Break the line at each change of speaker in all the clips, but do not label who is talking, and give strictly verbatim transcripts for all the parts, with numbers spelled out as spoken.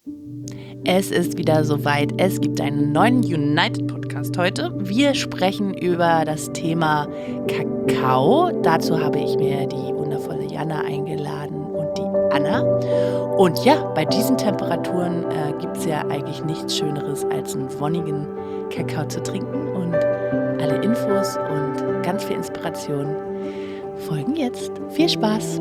Es ist wieder soweit. Es gibt einen neuen United-Podcast heute. Wir sprechen über das Thema Kakao. Dazu habe ich mir die wundervolle Jana eingeladen und die Anna. Und ja, bei diesen Temperaturen äh, gibt es ja eigentlich nichts Schöneres, als einen wonnigen Kakao zu trinken. Und alle Infos und ganz viel Inspiration folgen jetzt. Viel Spaß!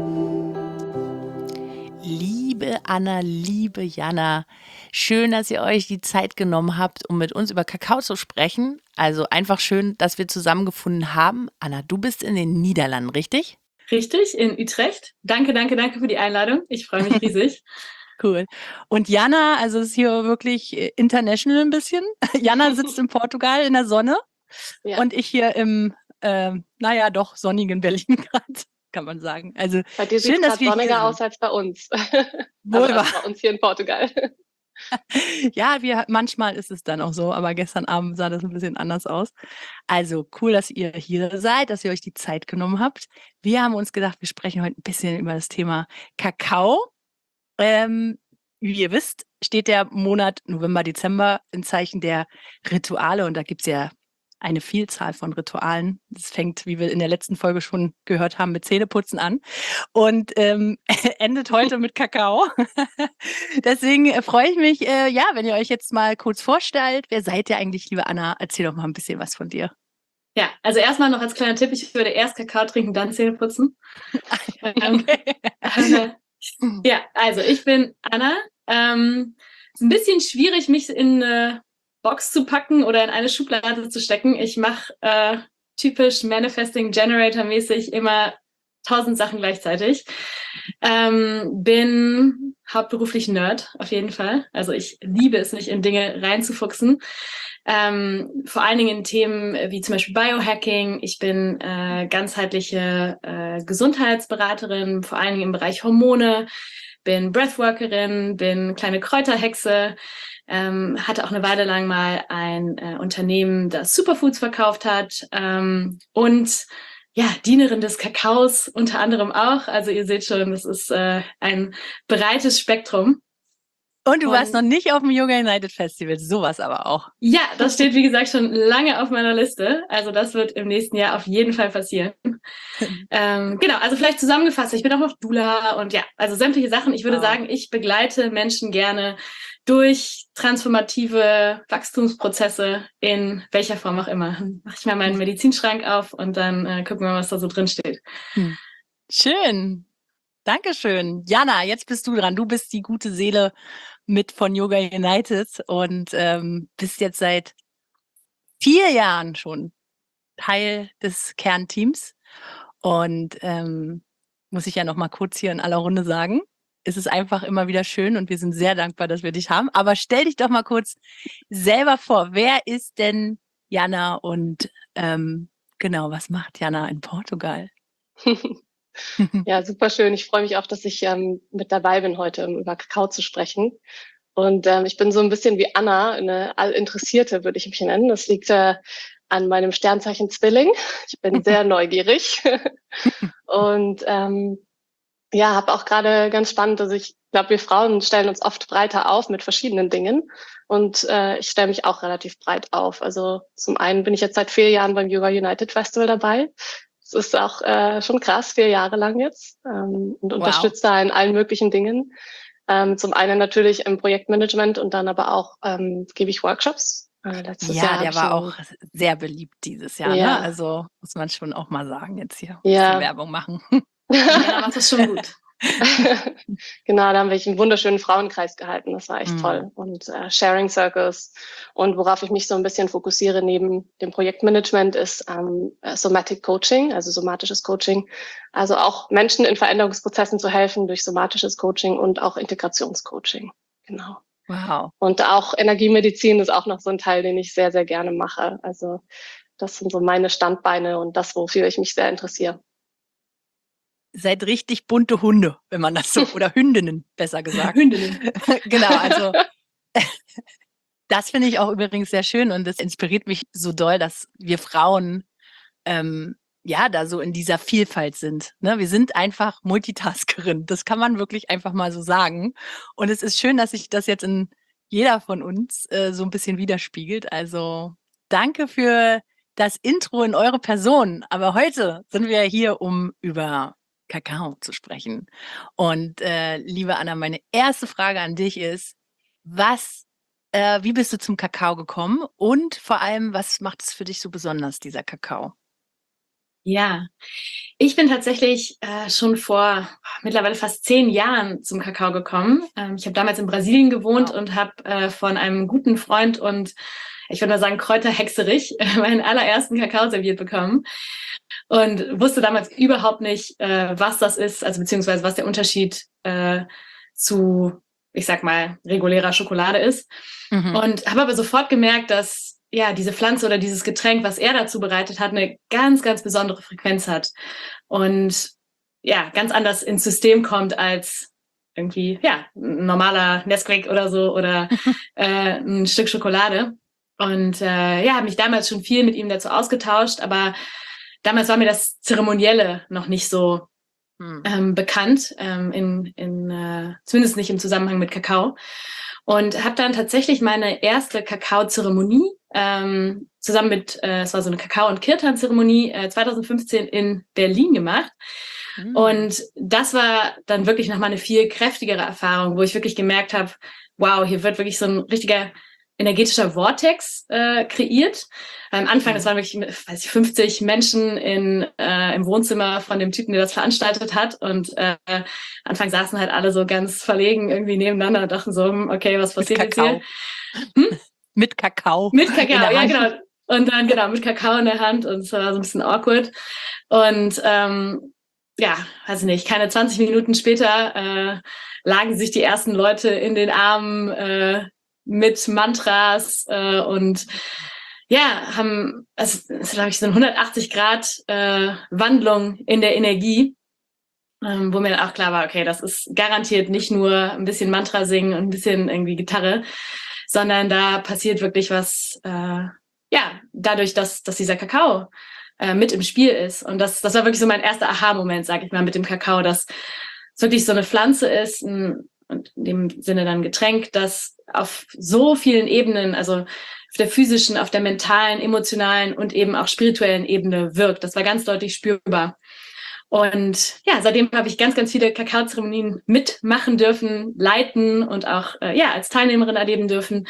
Liebe Anna, liebe Jana, schön, dass ihr euch die Zeit genommen habt, um mit uns über Kakao zu sprechen. Also einfach schön, dass wir zusammengefunden haben. Anna, du bist in den Niederlanden, richtig?
Richtig, in Utrecht. Danke, danke, danke für die Einladung. Ich freue mich riesig.
Cool. Und Jana, also ist hier wirklich international ein bisschen. Jana sitzt in Portugal in der Sonne ja. Und ich hier im, äh, naja, doch sonnigen Berlin gerade. Kann man sagen. Also
bei dir sieht es sonniger aus als bei uns.
Wohl
also als bei uns hier in Portugal.
Ja, wir, manchmal ist es dann auch so, aber gestern Abend sah das ein bisschen anders aus. Also cool, dass ihr hier seid, dass ihr euch die Zeit genommen habt. Wir haben uns gedacht, wir sprechen heute ein bisschen über das Thema Kakao. Ähm, wie ihr wisst, steht der Monat November, Dezember im Zeichen der Rituale und da gibt es ja eine Vielzahl von Ritualen. Das fängt, wie wir in der letzten Folge schon gehört haben, mit Zähneputzen an und ähm, endet heute mit Kakao. Deswegen äh, freue ich mich, äh, ja, wenn ihr euch jetzt mal kurz vorstellt. Wer seid ihr eigentlich, liebe Anna? Erzähl doch mal ein bisschen was von dir.
Ja, also erstmal noch als kleiner Tipp, ich würde erst Kakao trinken, dann Zähne putzen. Okay. ähm, ja, also ich bin Anna. Ähm, ist ein bisschen schwierig, mich in eine Box zu packen oder in eine Schublade zu stecken. Ich mache äh, typisch Manifesting Generator mäßig immer tausend Sachen gleichzeitig. Ähm, bin hauptberuflich Nerd, auf jeden Fall. Also ich liebe es, mich in Dinge reinzufuchsen. Ähm, vor allen Dingen in Themen wie zum Beispiel Biohacking. Ich bin äh, ganzheitliche äh, Gesundheitsberaterin, vor allen Dingen im Bereich Hormone. Bin Breathworkerin, bin kleine Kräuterhexe. Ähm, hatte auch eine Weile lang mal ein äh, Unternehmen, das Superfoods verkauft hat. Ähm, und ja, Dienerin des Kakaos unter anderem auch. Also ihr seht schon, das ist äh, ein breites Spektrum.
Und du und, warst noch nicht auf dem Yoga United Festival, sowas aber auch.
Ja, das steht, wie gesagt, schon lange auf meiner Liste. Also das wird im nächsten Jahr auf jeden Fall passieren. ähm, genau, also vielleicht zusammengefasst, ich bin auch noch Doula und ja, also sämtliche Sachen. Ich würde wow. sagen, ich begleite Menschen gerne durch transformative Wachstumsprozesse in welcher Form auch immer. Mache ich mal meinen Medizinschrank auf und dann äh, gucken wir mal, was da so drin steht.
Hm. Schön. Dankeschön. Jana, jetzt bist du dran. Du bist die gute Seele mit von Yoga United und ähm, bist jetzt seit vier Jahren schon Teil des Kernteams. Und ähm, muss ich ja noch mal kurz hier in aller Runde sagen, es ist einfach immer wieder schön und wir sind sehr dankbar, dass wir dich haben. Aber stell dich doch mal kurz selber vor. Wer ist denn Jana und ähm, genau, was macht Jana in Portugal?
Ja, super schön. Ich freue mich auch, dass ich ähm, mit dabei bin heute, um über Kakao zu sprechen. Und ähm, ich bin so ein bisschen wie Anna, eine Allinteressierte, würde ich mich nennen. Das liegt äh, an meinem Sternzeichen Zwilling. Ich bin sehr neugierig. Und ähm, ja, habe auch gerade ganz spannend, also ich glaube, wir Frauen stellen uns oft breiter auf mit verschiedenen Dingen. Und äh, ich stelle mich auch relativ breit auf. Also zum einen bin ich jetzt seit vier Jahren beim Yoga United Festival dabei. Das ist auch äh, schon krass, vier Jahre lang jetzt ähm, und wow. unterstützt da in allen möglichen Dingen. Ähm, zum einen natürlich im Projektmanagement und dann aber auch ähm, gebe ich Workshops.
Äh, letztes ja, Jahr der war auch sehr beliebt dieses Jahr. Ja. Ne? Also muss man schon auch mal sagen, jetzt hier ein
ja.
bisschen Werbung machen.
Ja, macht das schon gut.
Genau, da haben wir einen wunderschönen Frauenkreis gehalten. Das war echt mm. toll. Und äh, Sharing Circles. Und worauf ich mich so ein bisschen fokussiere neben dem Projektmanagement ist ähm, Somatic Coaching, also somatisches Coaching. Also auch Menschen in Veränderungsprozessen zu helfen durch somatisches Coaching und auch Integrationscoaching. Genau.
Wow.
Und auch Energiemedizin ist auch noch so ein Teil, den ich sehr, sehr gerne mache. Also das sind so meine Standbeine und das, wofür ich mich sehr interessiere.
Seid richtig bunte Hunde, wenn man das so, oder Hündinnen, besser gesagt.
Hündinnen.
Genau, also das finde ich auch übrigens sehr schön und das inspiriert mich so doll, dass wir Frauen ähm, ja, da so in dieser Vielfalt sind. Ne? Wir sind einfach Multitaskerin. Das kann man wirklich einfach mal so sagen. Und es ist schön, dass sich das jetzt in jeder von uns äh, so ein bisschen widerspiegelt. Also danke für das Intro in eure Person. Aber heute sind wir hier, um über Kakao zu sprechen. Und äh, liebe Anna, meine erste Frage an dich ist, was, äh, wie bist du zum Kakao gekommen? Und vor allem, was macht es für dich so besonders, dieser Kakao?
Ja, ich bin tatsächlich äh, schon vor mittlerweile fast zehn Jahren zum Kakao gekommen. Ähm, ich habe damals in Brasilien gewohnt wow. und habe äh, von einem guten Freund und ich würde mal sagen Kräuterhexerich äh, meinen allerersten Kakao serviert bekommen und wusste damals überhaupt nicht, äh, was das ist, also beziehungsweise was der Unterschied äh, zu, ich sag mal, regulärer Schokolade ist. Mhm. Und habe aber sofort gemerkt, dass ja, diese Pflanze oder dieses Getränk, was er dazu bereitet hat, eine ganz, ganz besondere Frequenz hat und ja, ganz anders ins System kommt als irgendwie, ja, ein normaler Nesquik oder so oder äh, ein Stück Schokolade. Und äh, ja, habe mich damals schon viel mit ihm dazu ausgetauscht, aber damals war mir das Zeremonielle noch nicht so hm. ähm, bekannt, ähm, in, in äh, zumindest nicht im Zusammenhang mit Kakao. Und habe dann tatsächlich meine erste Kakao-Zeremonie ähm, zusammen mit, äh, es war so eine Kakao- und Kirtan-Zeremonie äh, zwanzig fünfzehn in Berlin gemacht. Mhm. Und das war dann wirklich nochmal eine viel kräftigere Erfahrung, wo ich wirklich gemerkt habe, wow, hier wird wirklich so ein richtiger energetischer Vortex äh, kreiert. Am Anfang, mhm. das waren wirklich, weiß ich, fünfzig Menschen in äh, im Wohnzimmer von dem Typen, der das veranstaltet hat. Und äh, Anfang saßen halt alle so ganz verlegen irgendwie nebeneinander und dachten so, okay, was passiert jetzt hier?
Hm? Mit Kakao.
Mit Kakao, ja genau. Und dann genau mit Kakao in der Hand und es war so ein bisschen awkward. Und ähm, ja, weiß ich nicht, keine zwanzig Minuten später äh, lagen sich die ersten Leute in den Armen äh, mit Mantras äh, und ja, haben, also es ist, glaube ich, so eine hundertachtzig Grad äh, Wandlung in der Energie, ähm, wo mir dann auch klar war, okay, das ist garantiert nicht nur ein bisschen Mantra singen und ein bisschen irgendwie Gitarre, sondern da passiert wirklich was, äh, ja, dadurch, dass, dass dieser Kakao äh, mit im Spiel ist. Und das, das war wirklich so mein erster Aha-Moment, sag ich mal, mit dem Kakao, dass es wirklich so eine Pflanze ist, ein, und in dem Sinne dann Getränk, das auf so vielen Ebenen, also auf der physischen, auf der mentalen, emotionalen und eben auch spirituellen Ebene wirkt. Das war ganz deutlich spürbar. Und ja, seitdem habe ich ganz, ganz viele Kakao-Zeremonien mitmachen dürfen, leiten und auch äh, ja als Teilnehmerin erleben dürfen.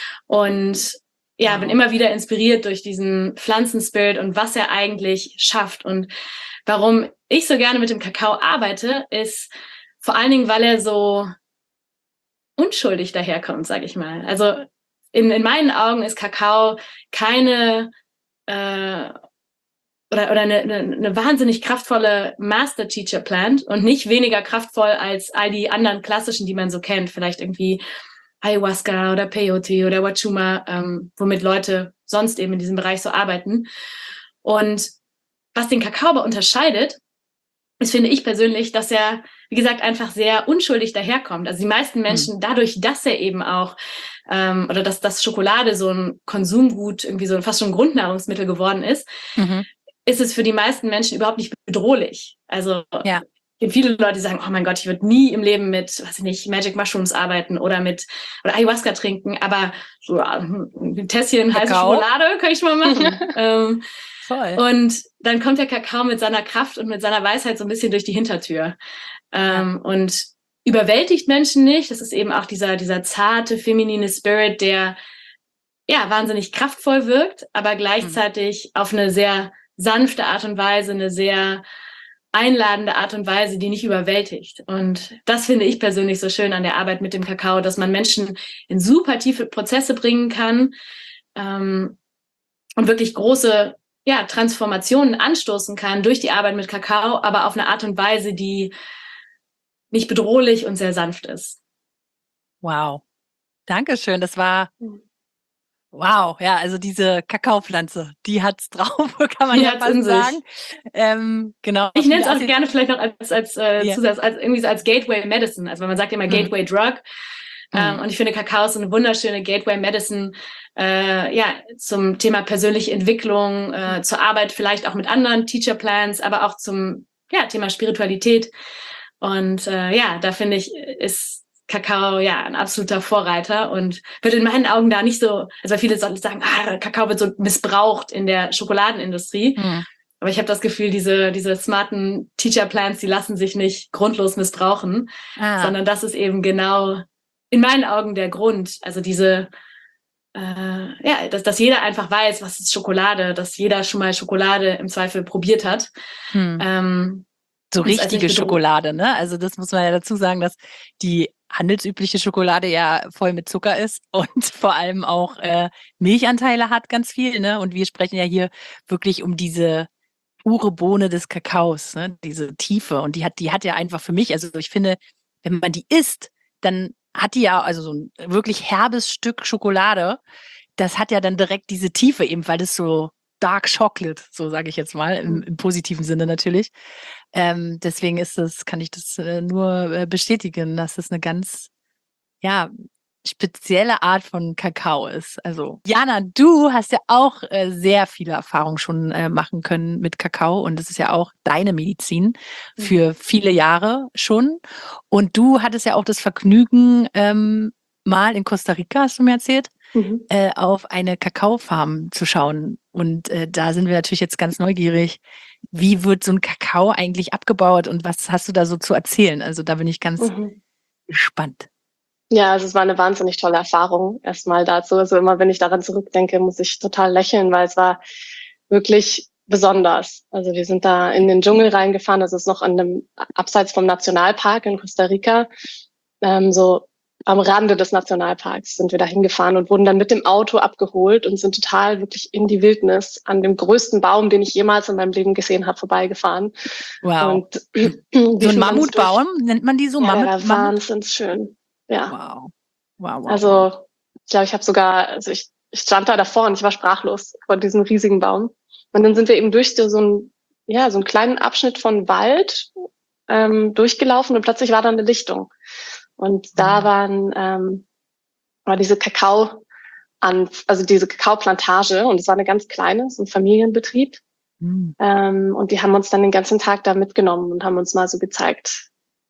Und ja, wow. bin immer wieder inspiriert durch diesen Pflanzenspirit und was er eigentlich schafft. Und warum ich so gerne mit dem Kakao arbeite, ist vor allen Dingen, weil er so unschuldig daherkommt, sage ich mal. Also in, in meinen Augen ist Kakao keine äh, oder, oder eine, eine, eine wahnsinnig kraftvolle Master Teacher Plant und nicht weniger kraftvoll als all die anderen klassischen, die man so kennt. Vielleicht irgendwie Ayahuasca oder Peyote oder Wachuma, ähm, womit Leute sonst eben in diesem Bereich so arbeiten. Und was den Kakao aber unterscheidet, ist, finde ich persönlich, dass er, wie gesagt, einfach sehr unschuldig daherkommt. Also die meisten Menschen, mhm. dadurch, dass er eben auch, ähm, oder dass das Schokolade so ein Konsumgut, irgendwie so fast schon ein Grundnahrungsmittel geworden ist, mhm. ist es für die meisten Menschen überhaupt nicht bedrohlich. Also ja. es gibt viele Leute, die sagen, oh mein Gott, ich würde nie im Leben mit, weiß ich nicht, Magic Mushrooms arbeiten oder mit oder Ayahuasca trinken, aber so ein Tässchen heiße Schokolade kann ich schon mal machen. ähm, Voll. Und dann kommt der Kakao mit seiner Kraft und mit seiner Weisheit so ein bisschen durch die Hintertür. Ähm, ja. Und überwältigt Menschen nicht. Das ist eben auch dieser, dieser zarte, feminine Spirit, der ja wahnsinnig kraftvoll wirkt, aber gleichzeitig mhm. auf eine sehr sanfte Art und Weise, eine sehr einladende Art und Weise, die nicht überwältigt. Und das finde ich persönlich so schön an der Arbeit mit dem Kakao, dass man Menschen in super tiefe Prozesse bringen kann ähm, und wirklich große ja, Transformationen anstoßen kann durch die Arbeit mit Kakao, aber auf eine Art und Weise, die nicht bedrohlich und sehr sanft ist.
Wow. Dankeschön. Das war wow. Ja, also diese Kakaopflanze, die hat's drauf, kann man die ja fast sagen. Ähm, genau.
Ich nenne es auch gerne vielleicht noch als, als, äh, ja. Zusatz, als irgendwie so als Gateway Medicine. Also wenn man sagt immer mhm. Gateway Drug, Mhm. Ähm, und ich finde, Kakao ist eine wunderschöne Gateway Medicine, äh, ja, zum Thema persönliche Entwicklung, äh, zur Arbeit vielleicht auch mit anderen Teacher Plans, aber auch zum ja, Thema Spiritualität. Und äh, ja, da finde ich, ist Kakao ja ein absoluter Vorreiter und wird in meinen Augen da nicht so, also viele sagen, ah, Kakao wird so missbraucht in der Schokoladenindustrie. Mhm. Aber ich habe das Gefühl, diese, diese smarten Teacher Plans, die lassen sich nicht grundlos missbrauchen, ah. sondern das ist eben genau in meinen Augen der Grund. Also diese, äh, ja, dass, dass jeder einfach weiß, was ist Schokolade, dass jeder schon mal Schokolade im Zweifel probiert hat. Hm. Ähm,
so richtige Schokolade, ne? Also das muss man ja dazu sagen, dass die handelsübliche Schokolade ja voll mit Zucker ist und vor allem auch äh, Milchanteile hat ganz viel, ne? Und wir sprechen ja hier wirklich um diese pure Bohne des Kakaos, ne? Diese Tiefe. Und die hat, die hat ja einfach für mich, also ich finde, wenn man die isst, dann hat die ja, also so ein wirklich herbes Stück Schokolade, das hat ja dann direkt diese Tiefe eben, weil das so Dark Chocolate, so sage ich jetzt mal, im, im positiven Sinne natürlich. Ähm, deswegen ist das, kann ich das äh, nur äh, bestätigen, dass es eine ganz, ja, spezielle Art von Kakao ist. Also Jana, du hast ja auch äh, sehr viele Erfahrungen schon äh, machen können mit Kakao und das ist ja auch deine Medizin für mhm. viele Jahre schon. Und du hattest ja auch das Vergnügen, ähm, mal in Costa Rica, hast du mir erzählt, mhm. äh, auf eine Kakaofarm zu schauen. Und äh, da sind wir natürlich jetzt ganz neugierig. Wie wird so ein Kakao eigentlich abgebaut und was hast du da so zu erzählen? Also da bin ich ganz mhm. gespannt.
Ja, also es war eine wahnsinnig tolle Erfahrung erstmal dazu. Also immer, wenn ich daran zurückdenke, muss ich total lächeln, weil es war wirklich besonders. Also wir sind da in den Dschungel reingefahren. Das ist noch an dem abseits vom Nationalpark in Costa Rica. Ähm, so am Rande des Nationalparks sind wir da hingefahren und wurden dann mit dem Auto abgeholt und sind total wirklich in die Wildnis an dem größten Baum, den ich jemals in meinem Leben gesehen habe, vorbeigefahren.
Wow. Und, so ein Mammutbaum, nennt man die so?
Ja,
Mammut,
der war wahnsinnig schön. Ja.
Wow. Wow, wow.
Also, ich glaube, ich habe sogar, also ich, ich stand da davor und ich war sprachlos vor diesem riesigen Baum. Und dann sind wir eben durch so einen, ja, so einen kleinen Abschnitt von Wald ähm, durchgelaufen und plötzlich war da eine Lichtung. Und da mhm. waren, ähm, war diese Kakao an, also diese Kakaoplantage und es war eine ganz kleine, so ein Familienbetrieb. Mhm. Ähm, und die haben uns dann den ganzen Tag da mitgenommen und haben uns mal so gezeigt,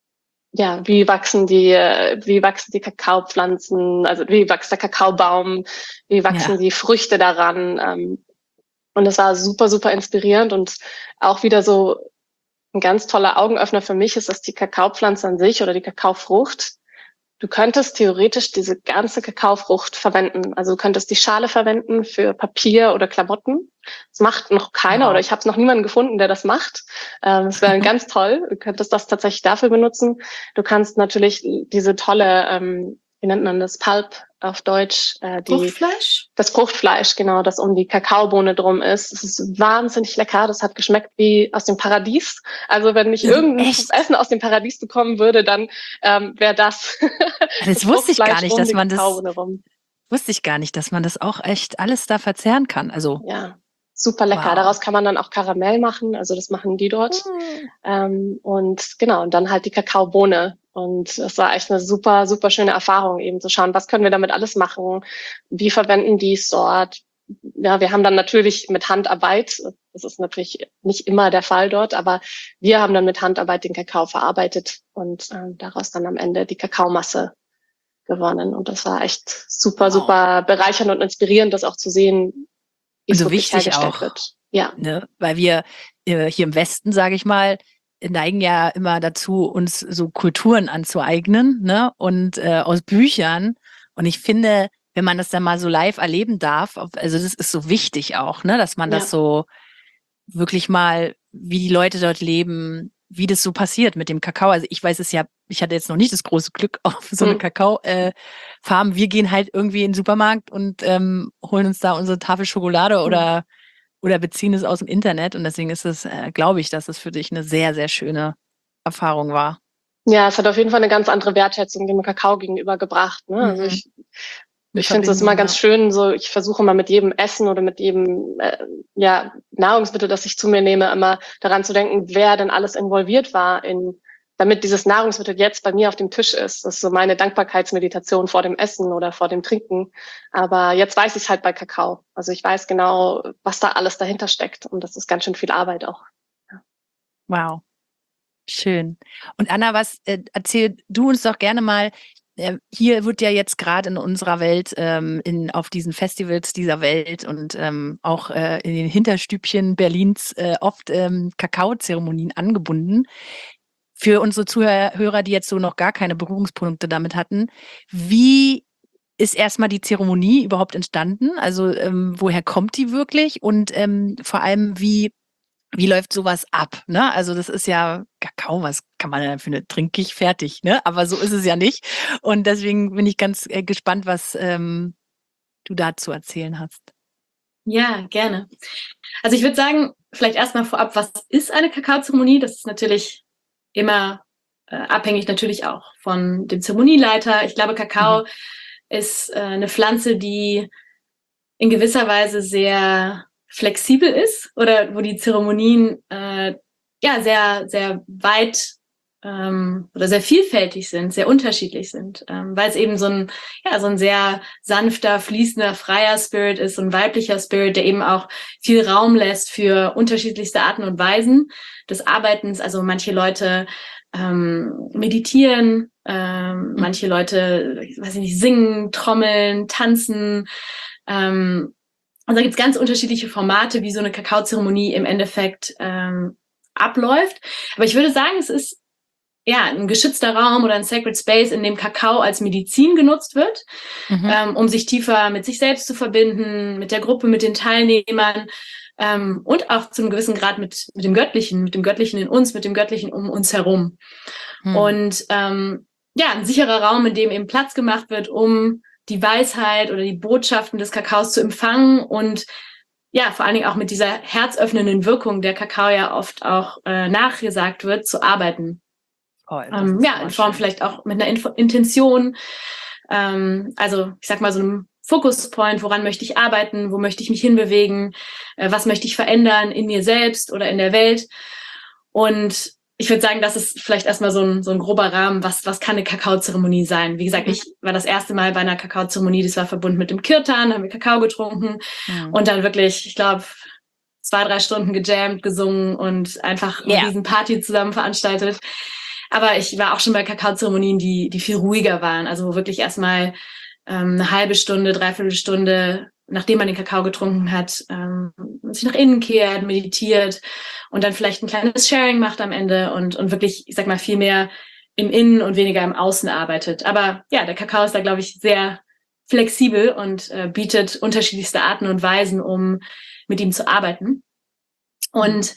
ja, wie wachsen die, wie wachsen die Kakaopflanzen, also wie wächst der Kakaobaum, wie wachsen ja. die Früchte daran. Ähm, und das war super, super inspirierend und auch wieder so ein ganz toller Augenöffner für mich ist, dass die Kakaopflanze an sich oder die Kakaofrucht, du könntest theoretisch diese ganze Kakaofrucht verwenden. Also du könntest die Schale verwenden für Papier oder Klamotten. Das macht noch keiner wow. oder ich habe noch niemanden gefunden, der das macht. Ähm, das wäre ganz toll. Du könntest das tatsächlich dafür benutzen. Du kannst natürlich diese tolle, ähm, wie nennt man das, Pulp auf Deutsch? Äh, die,
Fruchtfleisch?
Das Fruchtfleisch, genau, das um die Kakaobohne drum ist. Es ist wahnsinnig lecker. Das hat geschmeckt wie aus dem Paradies. Also wenn ich irgendein Echt? Essen aus dem Paradies bekommen würde, dann ähm, wäre das.
Das wusste ich gar nicht, um dass man das. Rum. Wusste ich gar nicht, dass man das auch echt alles da verzehren kann. Also
ja. Super lecker. Wow. Daraus kann man dann auch Karamell machen. Also das machen die dort. Mhm. Ähm, und genau, und dann halt die Kakaobohne. Und es war echt eine super, super schöne Erfahrung, eben zu schauen, was können wir damit alles machen? Wie verwenden die es dort? Ja, wir haben dann natürlich mit Handarbeit, das ist natürlich nicht immer der Fall dort, aber wir haben dann mit Handarbeit den Kakao verarbeitet und ähm, daraus dann am Ende die Kakaomasse gewonnen. Und das war echt super, wow. super bereichernd und inspirierend, das auch zu sehen,
und so wichtig auch,
wird. Ja.
Ne? Weil wir äh, hier im Westen, sage ich mal, neigen ja immer dazu, uns so Kulturen anzueignen, ne? Und äh, aus Büchern. Und ich finde, wenn man das dann mal so live erleben darf, also das ist so wichtig auch, ne? Dass man ja. das so wirklich mal, wie die Leute dort leben, wie das so passiert mit dem Kakao. Also ich weiß es ja, ich hatte jetzt noch nicht das große Glück auf so eine mhm. Kakao-Farm. Äh, wir gehen halt irgendwie in den Supermarkt und ähm, holen uns da unsere Tafel Schokolade mhm. oder oder beziehen es aus dem Internet. Und deswegen ist es, äh, glaube ich, dass es für dich eine sehr, sehr schöne Erfahrung war.
Ja, es hat auf jeden Fall eine ganz andere Wertschätzung dem Kakao gegenüber gebracht. Ne? Mhm. Also ich, ich finde es immer ganz schön, so ich versuche mal mit jedem Essen oder mit jedem äh, ja, Nahrungsmittel, das ich zu mir nehme, immer daran zu denken, wer denn alles involviert war in damit dieses Nahrungsmittel jetzt bei mir auf dem Tisch ist. Das ist so meine Dankbarkeitsmeditation vor dem Essen oder vor dem Trinken. Aber jetzt weiß ich es halt bei Kakao. Also ich weiß genau, was da alles dahinter steckt. Und das ist ganz schön viel Arbeit auch. Ja.
Wow. Schön. Und Anna, was äh, erzähl du uns doch gerne mal, äh, hier wird ja jetzt gerade in unserer Welt, ähm, in, auf diesen Festivals dieser Welt und ähm, auch äh, in den Hinterstübchen Berlins äh, oft ähm, Kakaozeremonien angebunden. Für unsere Zuhörer, die jetzt so noch gar keine Berührungspunkte damit hatten, wie ist erstmal die Zeremonie überhaupt entstanden? Also ähm, woher kommt die wirklich? Und ähm, vor allem, wie Wie läuft sowas ab? Ne? Also das ist ja Kakao, was kann man denn für eine trinke ich fertig, ne? Aber so ist es ja nicht. Und deswegen bin ich ganz äh, gespannt, was ähm, du da zu erzählen hast.
Ja, gerne. Also ich würde sagen, vielleicht erstmal vorab, was ist eine Kakaozeremonie? Das ist natürlich immer äh, abhängig natürlich auch von dem Zeremonieleiter. Ich glaube, Kakao mhm. ist äh, eine Pflanze, die in gewisser Weise sehr flexibel ist oder wo die Zeremonien äh, ja sehr, sehr weit ähm, oder sehr vielfältig sind, sehr unterschiedlich sind, ähm, weil es eben so ein, ja, so ein sehr sanfter, fließender, freier Spirit ist, so ein weiblicher Spirit, der eben auch viel Raum lässt für unterschiedlichste Arten und Weisen des Arbeitens. Also manche Leute ähm, meditieren, ähm, mhm. manche Leute, ich weiß nicht, singen, trommeln, tanzen, ähm, und da gibt's ganz unterschiedliche Formate, wie so eine Kakaozeremonie im Endeffekt ähm, abläuft. Aber ich würde sagen, es ist ja ein geschützter Raum oder ein Sacred Space, in dem Kakao als Medizin genutzt wird, mhm. ähm, um sich tiefer mit sich selbst zu verbinden, mit der Gruppe, mit den Teilnehmern ähm, und auch zu einem gewissen Grad mit mit dem Göttlichen, mit dem Göttlichen in uns, mit dem Göttlichen um uns herum. Mhm. Und ähm, ja, ein sicherer Raum, in dem eben Platz gemacht wird, um die Weisheit oder die Botschaften des Kakaos zu empfangen und ja, vor allen Dingen auch mit dieser herzöffnenden Wirkung, der Kakao ja oft auch äh, nachgesagt wird, zu arbeiten. Oh, ähm, ja, in Form schön. Vielleicht auch mit einer Info- Intention, ähm, also ich sag mal so einem Focus-Point, woran möchte ich arbeiten, wo möchte ich mich hinbewegen, äh, was möchte ich verändern in mir selbst oder in der Welt. Und ich würde sagen, das ist vielleicht erstmal so ein, so ein grober Rahmen, was, was kann eine Kakaozeremonie sein. Wie gesagt, mhm. ich war das erste Mal bei einer Kakaozeremonie, das war verbunden mit dem Kirtan, haben wir Kakao getrunken mhm. und dann wirklich, ich glaube, zwei, drei Stunden gejammt, gesungen und einfach eine yeah. riesen Party zusammen veranstaltet. Aber ich war auch schon bei Kakaozeremonien, die, die viel ruhiger waren, also wo wirklich erstmal ähm, eine halbe Stunde, dreiviertel Stunde, nachdem man den Kakao getrunken hat, ähm, sich nach innen kehrt, meditiert und dann vielleicht ein kleines Sharing macht am Ende und, und wirklich, ich sag mal, viel mehr im Innen und weniger im Außen arbeitet. Aber ja, der Kakao ist da, glaube ich, sehr flexibel und äh, bietet unterschiedlichste Arten und Weisen, um mit ihm zu arbeiten. Und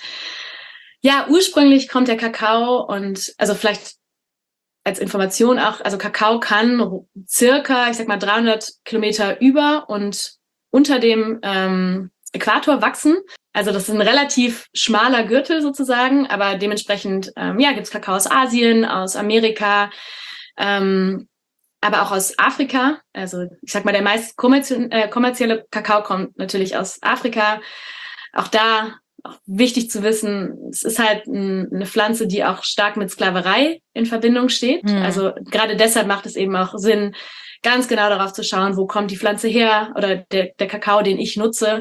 ja, ursprünglich kommt der Kakao und also vielleicht als Information auch, also Kakao kann circa, ich sag mal, dreihundert Kilometer über und unter dem ähm, Äquator wachsen. Also das ist ein relativ schmaler Gürtel sozusagen, aber dementsprechend ähm, ja, gibt's Kakao aus Asien, aus Amerika, ähm, aber auch aus Afrika. Also ich sag mal, der meist kommerzie- äh, kommerzielle Kakao kommt natürlich aus Afrika. Auch da auch wichtig zu wissen, es ist halt ein, eine Pflanze, die auch stark mit Sklaverei in Verbindung steht. Mhm. Also gerade deshalb macht es eben auch Sinn, ganz genau darauf zu schauen, wo kommt die Pflanze her oder der, der Kakao, den ich nutze.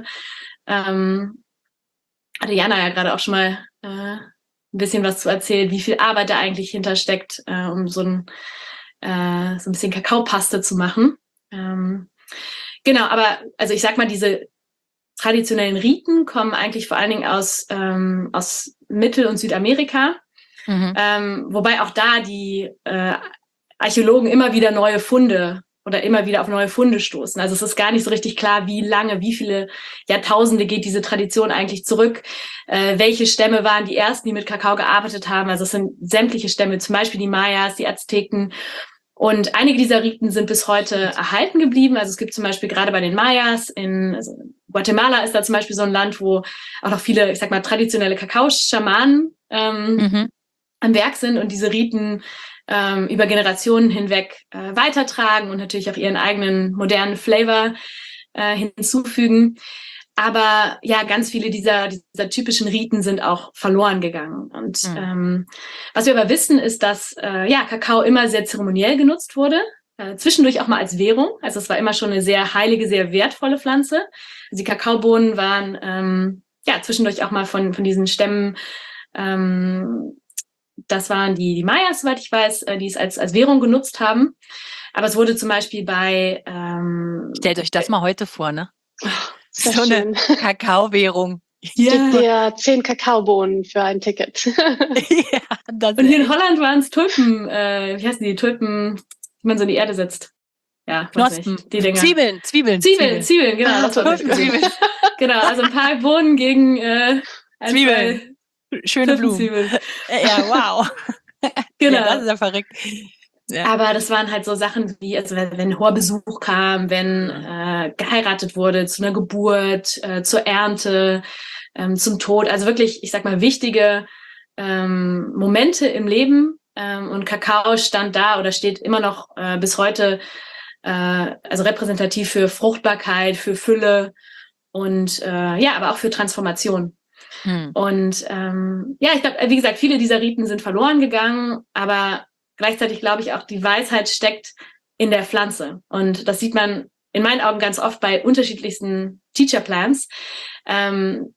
Ähm, hatte Jana ja gerade auch schon mal äh, ein bisschen was zu erzählt, wie viel Arbeit da eigentlich hintersteckt, äh, um so ein, äh, so ein bisschen Kakaopaste zu machen. Ähm, genau, aber also ich sag mal, diese traditionellen Riten kommen eigentlich vor allen Dingen aus, ähm, aus Mittel- und Südamerika. Mhm. Ähm, wobei auch da die äh, Archäologen immer wieder neue Funde oder immer wieder auf neue Funde stoßen. Also es ist gar nicht so richtig klar, wie lange, wie viele Jahrtausende geht diese Tradition eigentlich zurück. Äh, welche Stämme waren die ersten, die mit Kakao gearbeitet haben? Also es sind sämtliche Stämme, zum Beispiel die Mayas, die Azteken. Und einige dieser Riten sind bis heute erhalten geblieben. Also es gibt zum Beispiel gerade bei den Mayas in also Guatemala ist da zum Beispiel so ein Land, wo auch noch viele, ich sag mal, traditionelle Kakao-Schamanen ähm, mhm. am Werk sind und diese Riten ähm, über Generationen hinweg äh, weitertragen und natürlich auch ihren eigenen modernen Flavor äh, hinzufügen. aber ja, ganz viele dieser, dieser typischen Riten sind auch verloren gegangen. Und mhm. ähm, was wir aber wissen, ist, dass äh, ja, Kakao immer sehr zeremoniell genutzt wurde, äh, zwischendurch auch mal als Währung. Also es war immer schon eine sehr heilige, sehr wertvolle Pflanze. Also die Kakaobohnen waren ähm, ja zwischendurch auch mal von, von diesen Stämmen, ähm, das waren die, die Mayas, soweit ich weiß, äh, die es als, als Währung genutzt haben. Aber es wurde zum Beispiel bei... Ähm,
Stellt euch das mal heute vor, ne?
Oh,
so
schön.
Eine Kakaowährung.
Ich gebe dir zehn Kakaobohnen für ein Ticket.
Ja, das
und hier in Holland waren es Tulpen, äh, wie heißen die, Tulpen, die man so in die Erde setzt. Ja,
Knospen.
Die Dinger.
Zwiebeln, Zwiebeln.
Zwiebeln, Zwiebeln, genau.
Ah,
das war
Zwiebeln.
Genau, also ein paar Bohnen gegen äh, ein,
Zwiebeln. Schöne Blumen. Ja, wow.
Genau.
Ja, das ist ja verrückt. Ja.
Aber das waren halt so Sachen wie, also wenn, wenn hoher Besuch kam, wenn äh, geheiratet wurde, zu einer Geburt, äh, zur Ernte, ähm, zum Tod. Also wirklich, ich sag mal, wichtige ähm, Momente im Leben. Ähm, und Kakao stand da oder steht immer noch äh, bis heute äh, also repräsentativ für Fruchtbarkeit, für Fülle und äh, ja, aber auch für Transformation. Hm. Und ähm, ja, ich glaube, wie gesagt, viele dieser Riten sind verloren gegangen, aber gleichzeitig glaube ich auch, die Weisheit steckt in der Pflanze. Und das sieht man in meinen Augen ganz oft bei unterschiedlichsten Teacher Plans, ähm,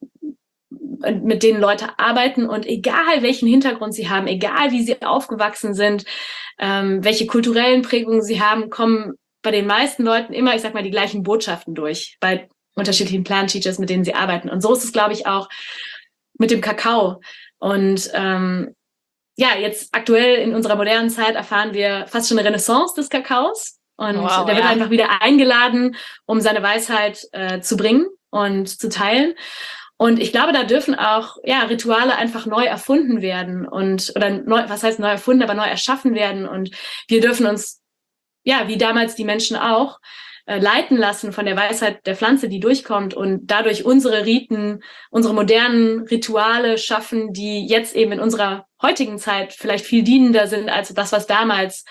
mit denen Leute arbeiten. Und egal welchen Hintergrund sie haben, egal wie sie aufgewachsen sind, ähm, welche kulturellen Prägungen sie haben, kommen bei den meisten Leuten immer, ich sag mal, die gleichen Botschaften durch, bei unterschiedlichen Plan-Teachers, mit denen sie arbeiten. Und so ist es, glaube ich, auch mit dem Kakao. Und ähm, ja, jetzt aktuell in unserer modernen Zeit erfahren wir fast schon eine Renaissance des Kakaos. Und
wow,
der wird
ja.
einfach wieder eingeladen, um seine Weisheit äh, zu bringen und zu teilen. Und ich glaube, da dürfen auch ja Rituale einfach neu erfunden werden und oder neu, was heißt neu erfunden, aber neu erschaffen werden. Und wir dürfen uns, ja, wie damals die Menschen auch, leiten lassen von der Weisheit der Pflanze, die durchkommt und dadurch unsere Riten, unsere modernen Rituale schaffen, die jetzt eben in unserer heutigen Zeit vielleicht viel dienender sind als das, was damals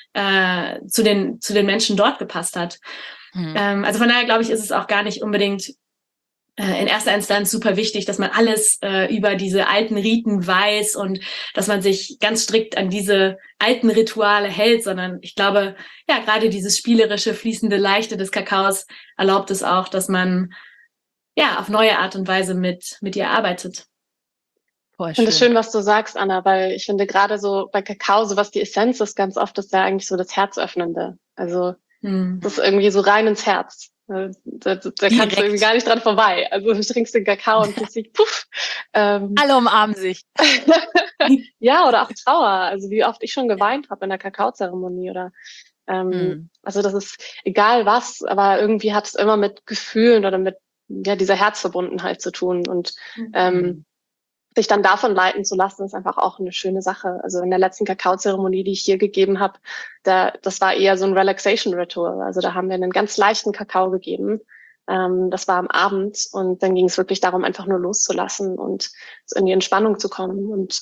äh, zu den zu den Menschen dort gepasst hat. Mhm. Ähm, also von daher glaube ich, ist es auch gar nicht unbedingt äh, in erster Instanz super wichtig, dass man alles äh, über diese alten Riten weiß und dass man sich ganz strikt an diese alten Rituale hält, sondern ich glaube, ja, gerade dieses spielerische, fließende, leichte des Kakaos erlaubt es auch, dass man ja auf neue Art und Weise mit mit ihr arbeitet.
Voll schön. Ich finde es schön, was du sagst, Anna, weil ich finde gerade so bei Kakao, so was die Essenz ist, ganz oft ist ja eigentlich so das Herzöffnende. Also hm. das ist irgendwie so rein ins Herz. Da, da, da kannst du irgendwie gar nicht dran vorbei. Also du trinkst den Kakao und plötzlich puff. Ähm,
Alle umarmen sich.
Ja, oder auch Trauer. Also wie oft ich schon geweint habe in der Kakaozeremonie oder ähm, hm. also das ist egal was, aber irgendwie hat es immer mit Gefühlen oder mit ja dieser Herzverbundenheit zu tun und mhm. ähm, sich dann davon leiten zu lassen, ist einfach auch eine schöne Sache. Also in der letzten Kakaozeremonie, die ich hier gegeben habe, da, das war eher so ein Relaxation-Ritual. Also da haben wir einen ganz leichten Kakao gegeben. Ähm, das war am Abend und dann ging es wirklich darum, einfach nur loszulassen und in die Entspannung zu kommen. Und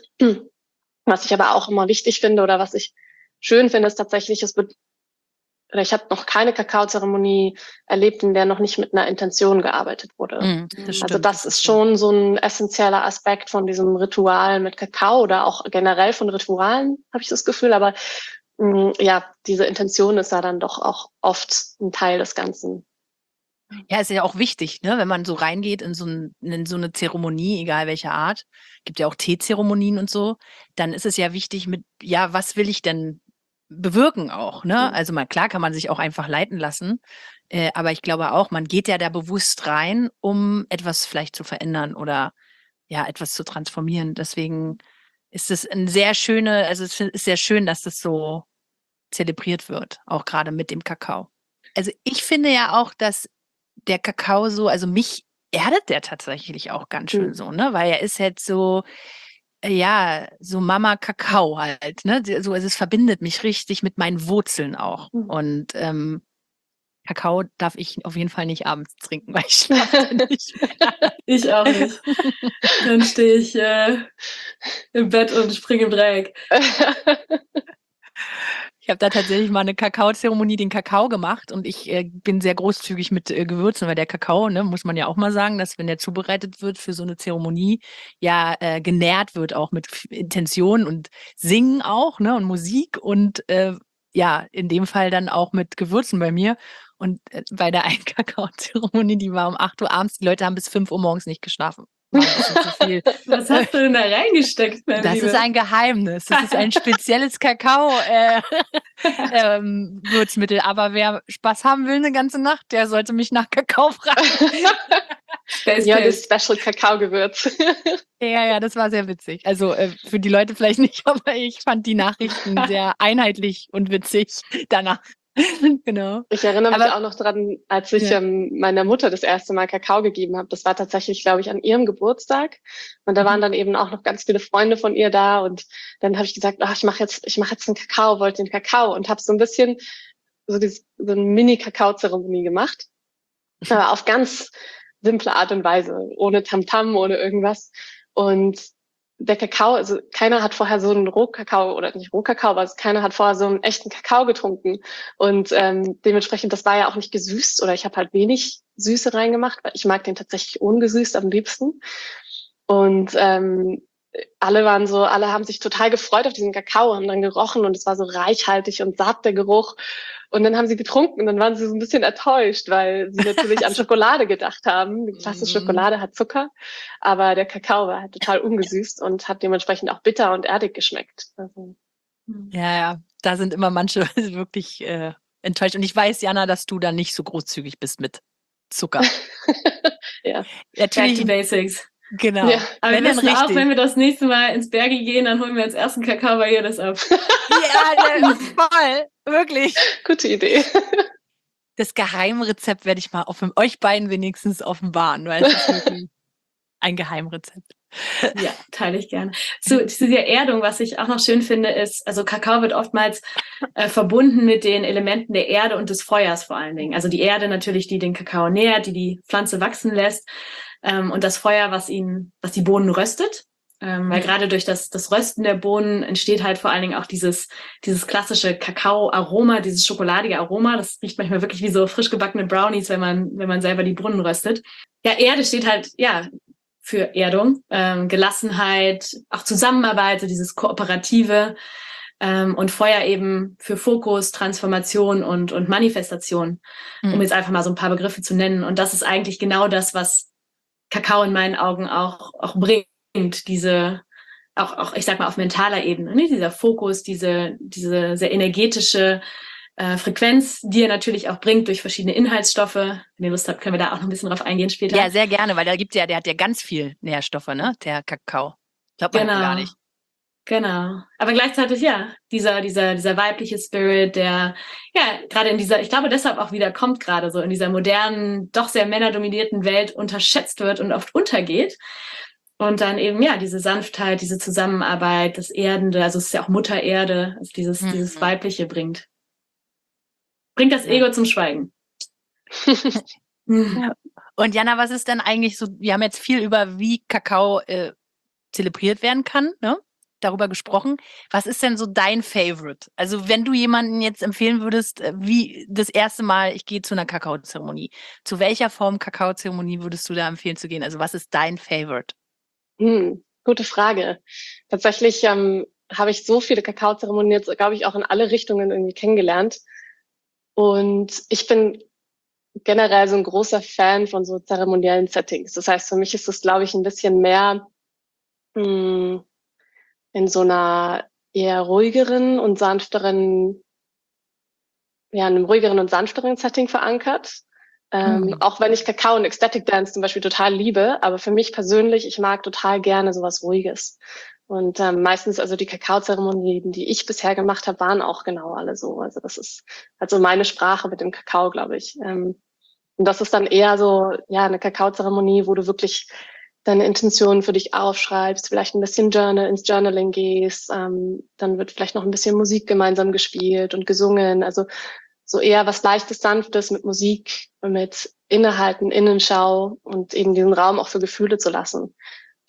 was ich aber auch immer wichtig finde oder was ich schön finde, ist tatsächlich, es wird oder ich habe noch keine Kakaozeremonie erlebt, in der noch nicht mit einer Intention gearbeitet wurde. Mm, das also das ist schon so ein essentieller Aspekt von diesem Ritual mit Kakao oder auch generell von Ritualen, habe ich das Gefühl. Aber mh, ja, diese Intention ist ja dann doch auch oft ein Teil des Ganzen.
Ja, ist ja auch wichtig, ne, wenn man so reingeht in so, ein, in so eine Zeremonie, egal welcher Art, gibt ja auch Teezeremonien und so, dann ist es ja wichtig mit, ja, was will ich denn bewirken auch, ne? Also mal klar kann man sich auch einfach leiten lassen, äh, aber ich glaube auch, man geht ja da bewusst rein, um etwas vielleicht zu verändern oder ja etwas zu transformieren. Deswegen ist es ein sehr schöne, also es ist sehr schön, dass das so zelebriert wird, auch gerade mit dem Kakao. Also ich finde ja auch, dass der Kakao so, also mich erdet der tatsächlich auch ganz schön mhm. so, ne? Weil er ist jetzt so ja, so Mama Kakao halt, ne? So, also es verbindet mich richtig mit meinen Wurzeln auch. Mhm. Und ähm, Kakao darf ich auf jeden Fall nicht abends trinken, weil ich schlafe nicht mehr.
Ich auch nicht. Dann stehe ich äh, im Bett und springe im Dreieck.
Ich habe da tatsächlich mal eine Kakaozeremonie, den Kakao gemacht und ich äh, bin sehr großzügig mit äh, Gewürzen, weil der Kakao, ne, muss man ja auch mal sagen, dass wenn der zubereitet wird für so eine Zeremonie, ja äh, genährt wird auch mit F- Intention und Singen auch, ne, und Musik und äh, ja, in dem Fall dann auch mit Gewürzen bei mir. Und äh, bei der einen Kakaozeremonie, die war um acht Uhr abends, die Leute haben bis fünf Uhr morgens nicht geschlafen. War ein bisschen zu viel.
Was hast du denn da reingesteckt, mein
Das
Lieber?
ist ein Geheimnis. Das ist ein spezielles Kakao äh, ähm, Würzmittel. Aber wer Spaß haben will eine ganze Nacht, der sollte mich nach Kakao fragen.
Space
Ja,
Case.
das Special Kakaogewürz.
Ja, ja, das war sehr witzig. Also äh, für die Leute vielleicht nicht, aber ich fand die Nachrichten sehr einheitlich und witzig danach. Genau.
Ich erinnere mich
Aber-
auch noch dran, als ich
Ja.
ähm, meiner Mutter das erste Mal Kakao gegeben habe. Das war tatsächlich, glaube ich, an ihrem Geburtstag. Und da
Mhm.
waren dann eben auch noch ganz viele Freunde von ihr da. Und dann habe ich gesagt, ach, ich mache jetzt, ich mache jetzt einen Kakao, wollte den Kakao und habe so ein bisschen so, dieses, so eine Mini-Kakao-Zeremonie gemacht. Aber auf ganz simple Art und Weise, ohne Tamtam, ohne irgendwas. Und der Kakao, also keiner hat vorher so einen Rohkakao oder nicht Rohkakao, aber keiner hat vorher so einen echten Kakao getrunken. Und ähm, dementsprechend, das war ja auch nicht gesüßt oder ich habe halt wenig Süße reingemacht, weil ich mag den tatsächlich ungesüßt am liebsten. Und ähm, alle waren so, alle haben sich total gefreut auf diesen Kakao, haben dann gerochen und es war so reichhaltig und satt, der Geruch. Und dann haben sie getrunken und dann waren sie so ein bisschen enttäuscht, weil sie natürlich an Schokolade gedacht haben. Die klassische
Mhm.
Schokolade hat Zucker, aber der Kakao war halt total ungesüßt und hat dementsprechend auch bitter und erdig geschmeckt. Also,
Ja, ja, da sind immer manche wirklich äh, enttäuscht. Und ich weiß, Jana, dass du da nicht so großzügig bist mit Zucker.
ja.
Back to
Natürlich,
basics.
genau.
Ja.
Aber
Wenn
wir
denn
wissen auch,
richtig.
wenn wir das nächste Mal ins Berge gehen, dann holen wir als ersten Kakao bei ihr das ab.
Ja, ja, voll. Wirklich.
Gute Idee.
Das Geheimrezept werde ich mal auf euch beiden wenigstens offenbaren, weil es ist wirklich ein Geheimrezept.
Ja, teile ich gerne. Zu zu dieser Erdung, was ich auch noch schön finde, ist, also Kakao wird oftmals äh, verbunden mit den Elementen der Erde und des Feuers vor allen Dingen. Also die Erde natürlich, die den Kakao nährt, die die Pflanze wachsen lässt, ähm, und das Feuer, was ihn, was die Bohnen röstet. Ähm, weil
Mhm.
gerade durch das, das Rösten der Bohnen entsteht halt vor allen Dingen auch dieses, dieses klassische Kakao-Aroma, dieses schokoladige Aroma. Das riecht manchmal wirklich wie so frisch gebackene Brownies, wenn man, wenn man selber die Bohnen röstet. Ja, Erde steht halt, ja, für Erdung, ähm, Gelassenheit, auch Zusammenarbeit, so dieses Kooperative, ähm, und Feuer eben für Fokus, Transformation und, und Manifestation, um
Mhm.
jetzt einfach mal so ein paar Begriffe zu nennen. Und das ist eigentlich genau das, was Kakao in meinen Augen auch, auch bringt, diese, auch, auch, ich sag mal, auf mentaler Ebene, ne? Dieser Fokus, diese, diese sehr energetische äh, Frequenz, die er natürlich auch bringt durch verschiedene Inhaltsstoffe. Wenn ihr Lust habt, können wir da auch noch ein bisschen drauf eingehen später.
Ja, sehr gerne, weil da gibt's ja, der hat ja ganz viel Nährstoffe, ne? Der Kakao. Glaubt man
Genau.
gar nicht.
Genau. Aber gleichzeitig, ja, dieser, dieser, dieser weibliche Spirit, der, ja, gerade in dieser, ich glaube deshalb auch wieder kommt gerade so in dieser modernen, doch sehr männerdominierten Welt unterschätzt wird und oft untergeht. Und dann eben, ja, diese Sanftheit, diese Zusammenarbeit, das Erdende, also es ist ja auch Mutter Erde, also dieses,
Mhm.
dieses Weibliche bringt. Bringt das
Ja.
Ego zum Schweigen.
Ja. Und Jana, was ist denn eigentlich so, wir haben jetzt viel über, wie Kakao äh, zelebriert werden kann, ne? Darüber gesprochen. Was ist denn so dein Favorite? Also wenn du jemanden jetzt empfehlen würdest, äh, wie das erste Mal, ich gehe zu einer Kakaozeremonie. Zu welcher Form Kakaozeremonie würdest du da empfehlen zu gehen? Also was ist dein Favorite?
Hm, gute Frage. Tatsächlich ähm, habe ich so viele Kakaozeremonien jetzt, glaube ich, auch in alle Richtungen irgendwie kennengelernt. Und ich bin generell so ein großer Fan von so zeremoniellen Settings. Das heißt, für mich ist es, glaube ich, ein bisschen mehr mh, in so einer eher ruhigeren und sanfteren, ja, in einem ruhigeren und sanfteren Setting verankert. Ähm,
Mhm.
Auch wenn ich Kakao und Ecstatic Dance zum Beispiel total liebe, aber für mich persönlich, ich mag total gerne sowas Ruhiges. Und ähm, meistens, also die Kakaozeremonien, die ich bisher gemacht habe, waren auch genau alle so. Also das ist also meine Sprache mit dem Kakao, glaube ich. Ähm, und das ist dann eher so, ja, eine Kakaozeremonie, wo du wirklich deine Intentionen für dich aufschreibst, vielleicht ein bisschen Journal, ins Journaling gehst, ähm, dann wird vielleicht noch ein bisschen Musik gemeinsam gespielt und gesungen. Also so eher was Leichtes, Sanftes mit Musik und mit Innehalten, Innenschau und eben diesen Raum auch für Gefühle zu lassen.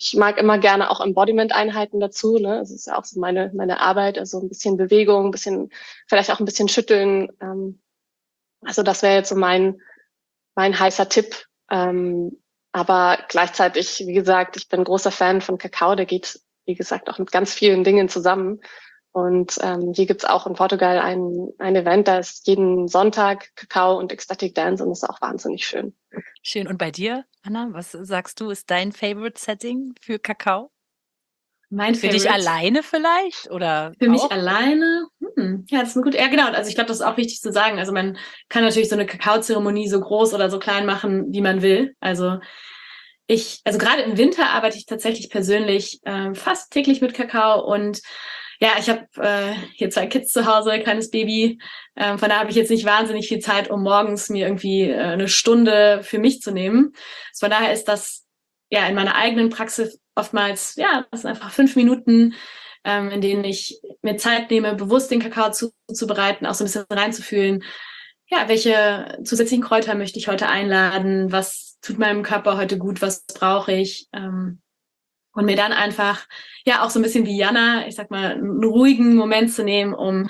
ich mag immer gerne auch Embodiment-Einheiten dazu. Ne? Das ist ja auch so meine, meine Arbeit, also ein bisschen Bewegung, ein bisschen, vielleicht auch ein bisschen Schütteln. Ähm, also das wäre jetzt so mein, mein heißer Tipp. Ähm, aber gleichzeitig, wie gesagt, ich bin großer Fan von Kakao. Der geht, wie gesagt, auch mit ganz vielen Dingen zusammen. Und ähm, hier gibt's auch in Portugal ein, ein Event, da ist jeden Sonntag Kakao und Ecstatic Dance und das ist auch wahnsinnig schön.
Schön. Und bei dir, Anna, was sagst du, ist dein Favorite Setting für Kakao?
Mein
Für dich
Favorite.
alleine vielleicht? Oder
Für mich
auch?
alleine? Hm. Ja, das ist eine gute. Ja, genau. Also ich glaube, das ist auch wichtig zu sagen. Also man kann natürlich so eine Kakaozeremonie so groß oder so klein machen, wie man will. Also ich, also gerade im Winter arbeite ich tatsächlich persönlich äh, fast täglich mit Kakao und ja, ich habe äh, hier zwei Kids zu Hause, kleines Baby. Ähm, von daher habe ich jetzt nicht wahnsinnig viel Zeit, um morgens mir irgendwie äh, eine Stunde für mich zu nehmen. Also von daher ist das ja in meiner eigenen Praxis oftmals, ja, das sind einfach fünf Minuten, ähm, in denen ich mir Zeit nehme, bewusst den Kakao zuzubereiten, auch so ein bisschen reinzufühlen. Ja, welche zusätzlichen Kräuter möchte ich heute einladen? Was tut meinem Körper heute gut? Was brauche ich? Ähm, und mir dann einfach, ja, auch so ein bisschen wie Jana, ich sag mal, einen ruhigen Moment zu nehmen, um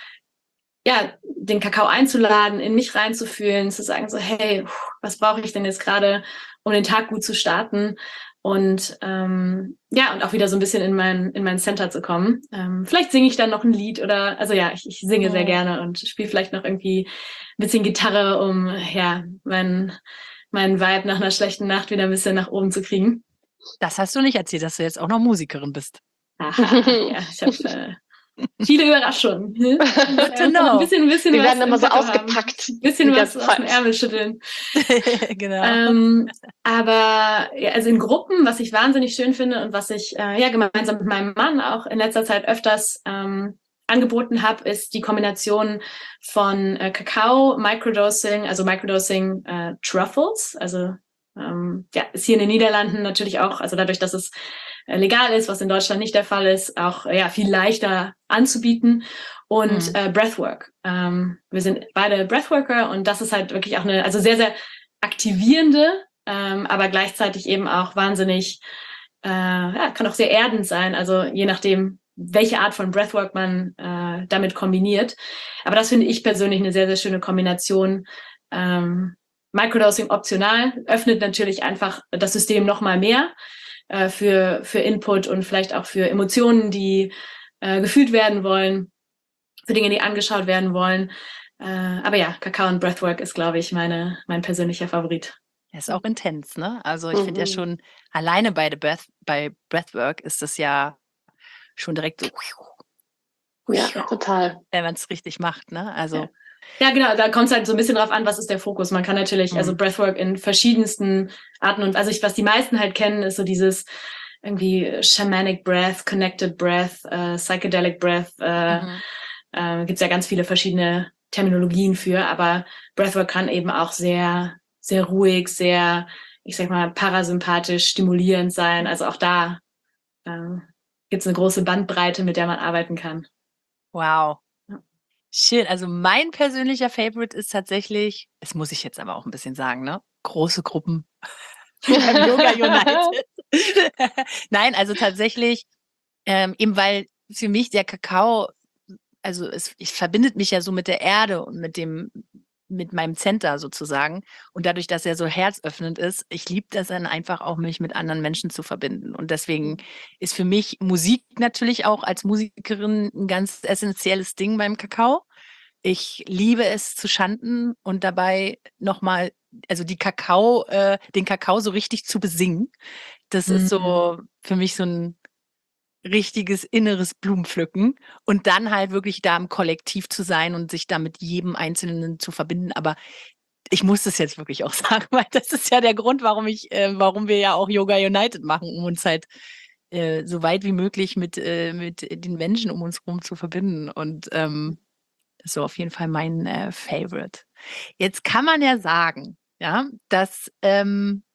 ja, den Kakao einzuladen, in mich reinzufühlen, zu sagen so, hey, was brauche ich denn jetzt gerade, um den Tag gut zu starten? Und ähm, ja, und auch wieder so ein bisschen in mein, in mein Center zu kommen. Ähm, vielleicht singe ich dann noch ein Lied oder, also ja, ich, ich singe sehr gerne und spiele vielleicht noch irgendwie ein bisschen Gitarre, um ja, meinen meinen Vibe nach einer schlechten Nacht wieder ein bisschen nach oben zu kriegen.
Das hast du nicht erzählt, dass du jetzt auch noch Musikerin bist.
Aha, ja, ich habe äh, viele Überraschungen. Hm?
Good to
Noch ein
know.
bisschen, ein bisschen
Die
was
werden immer
im
so
Petto
ausgepackt.
haben. Ein bisschen
die
was
ganze
aus dem
Zeit.
Ärmel schütteln.
Genau.
Ähm, aber ja, also in Gruppen, was ich wahnsinnig schön finde und was ich äh, ja gemeinsam mit meinem Mann auch in letzter Zeit öfters ähm, angeboten habe, ist die Kombination von äh, Kakao, Microdosing, also Microdosing äh, Truffles, also ähm, ja, ist hier in den Niederlanden natürlich auch, also dadurch, dass es äh, legal ist, was in Deutschland nicht der Fall ist, auch ja viel leichter anzubieten. Und
Mhm.
äh, Breathwork. Ähm, wir sind beide Breathworker und das ist halt wirklich auch eine, also sehr, sehr aktivierende, ähm, aber gleichzeitig eben auch wahnsinnig, äh, ja, kann auch sehr erdend sein, also je nachdem, welche Art von Breathwork man äh, damit kombiniert. Aber das finde ich persönlich eine sehr, sehr schöne Kombination. Ähm, Microdosing optional, öffnet natürlich einfach das System nochmal mehr äh, für, für Input und vielleicht auch für Emotionen, die äh, gefühlt werden wollen, für Dinge, die angeschaut werden wollen. Äh, aber ja, Kakao und Breathwork ist, glaube ich, meine, mein persönlicher Favorit.
Ist auch intens, ne? Also ich finde ja
Mhm.
schon, alleine bei, the Breath, bei Breathwork ist das ja schon direkt so,
Ja, total.
wenn man es richtig macht, ne? Also
Ja. Ja, genau, da kommt es halt so ein bisschen drauf an, was ist der Fokus. Man kann natürlich,
Mhm.
also Breathwork in verschiedensten Arten und, also ich, was die meisten halt kennen, ist so dieses irgendwie Shamanic Breath, Connected Breath, äh, Psychedelic Breath, äh,
Mhm.
äh, gibt es ja ganz viele verschiedene Terminologien für, aber Breathwork kann eben auch sehr, sehr ruhig, sehr, ich sag mal, parasympathisch, stimulierend sein. Also auch da äh, gibt es eine große Bandbreite, mit der man arbeiten kann.
Wow.
Ja.
Schön. Also mein persönlicher Favorite ist tatsächlich, das muss ich jetzt aber auch ein bisschen sagen, ne? Große Gruppen. Wie beim Yoga United. Nein, also tatsächlich, ähm, eben weil für mich der Kakao, also es, es verbindet mich ja so mit der Erde und mit dem, mit meinem Center sozusagen. Und dadurch, dass er so herzöffnend ist, ich liebe das dann einfach auch, mich mit anderen Menschen zu verbinden. Und deswegen ist für mich Musik natürlich auch als Musikerin ein ganz essentielles Ding beim Kakao. Ich liebe es zu chanten und dabei nochmal, also die Kakao, äh, den Kakao so richtig zu besingen. Das ist so für mich so ein richtiges inneres Blumenpflücken und dann halt wirklich da im Kollektiv zu sein und sich da mit jedem Einzelnen zu verbinden. Aber ich muss das jetzt wirklich auch sagen, weil das ist ja der Grund, warum ich, äh, warum wir ja auch Yoga United machen, um uns halt äh, so weit wie möglich mit, äh, mit den Menschen um uns herum zu verbinden. Und ähm, das ist so auf jeden Fall mein äh, Favorite. Jetzt kann man ja sagen, ja, dass ähm,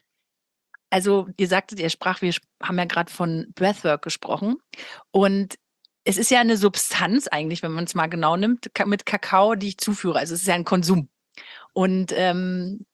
also ihr sagtet, ihr sprach, wir haben ja gerade von Breathwork gesprochen und es ist ja eine Substanz eigentlich, wenn man es mal genau nimmt, ka- mit Kakao, die ich zuführe. Also es ist ja ein Konsum. Und ähm,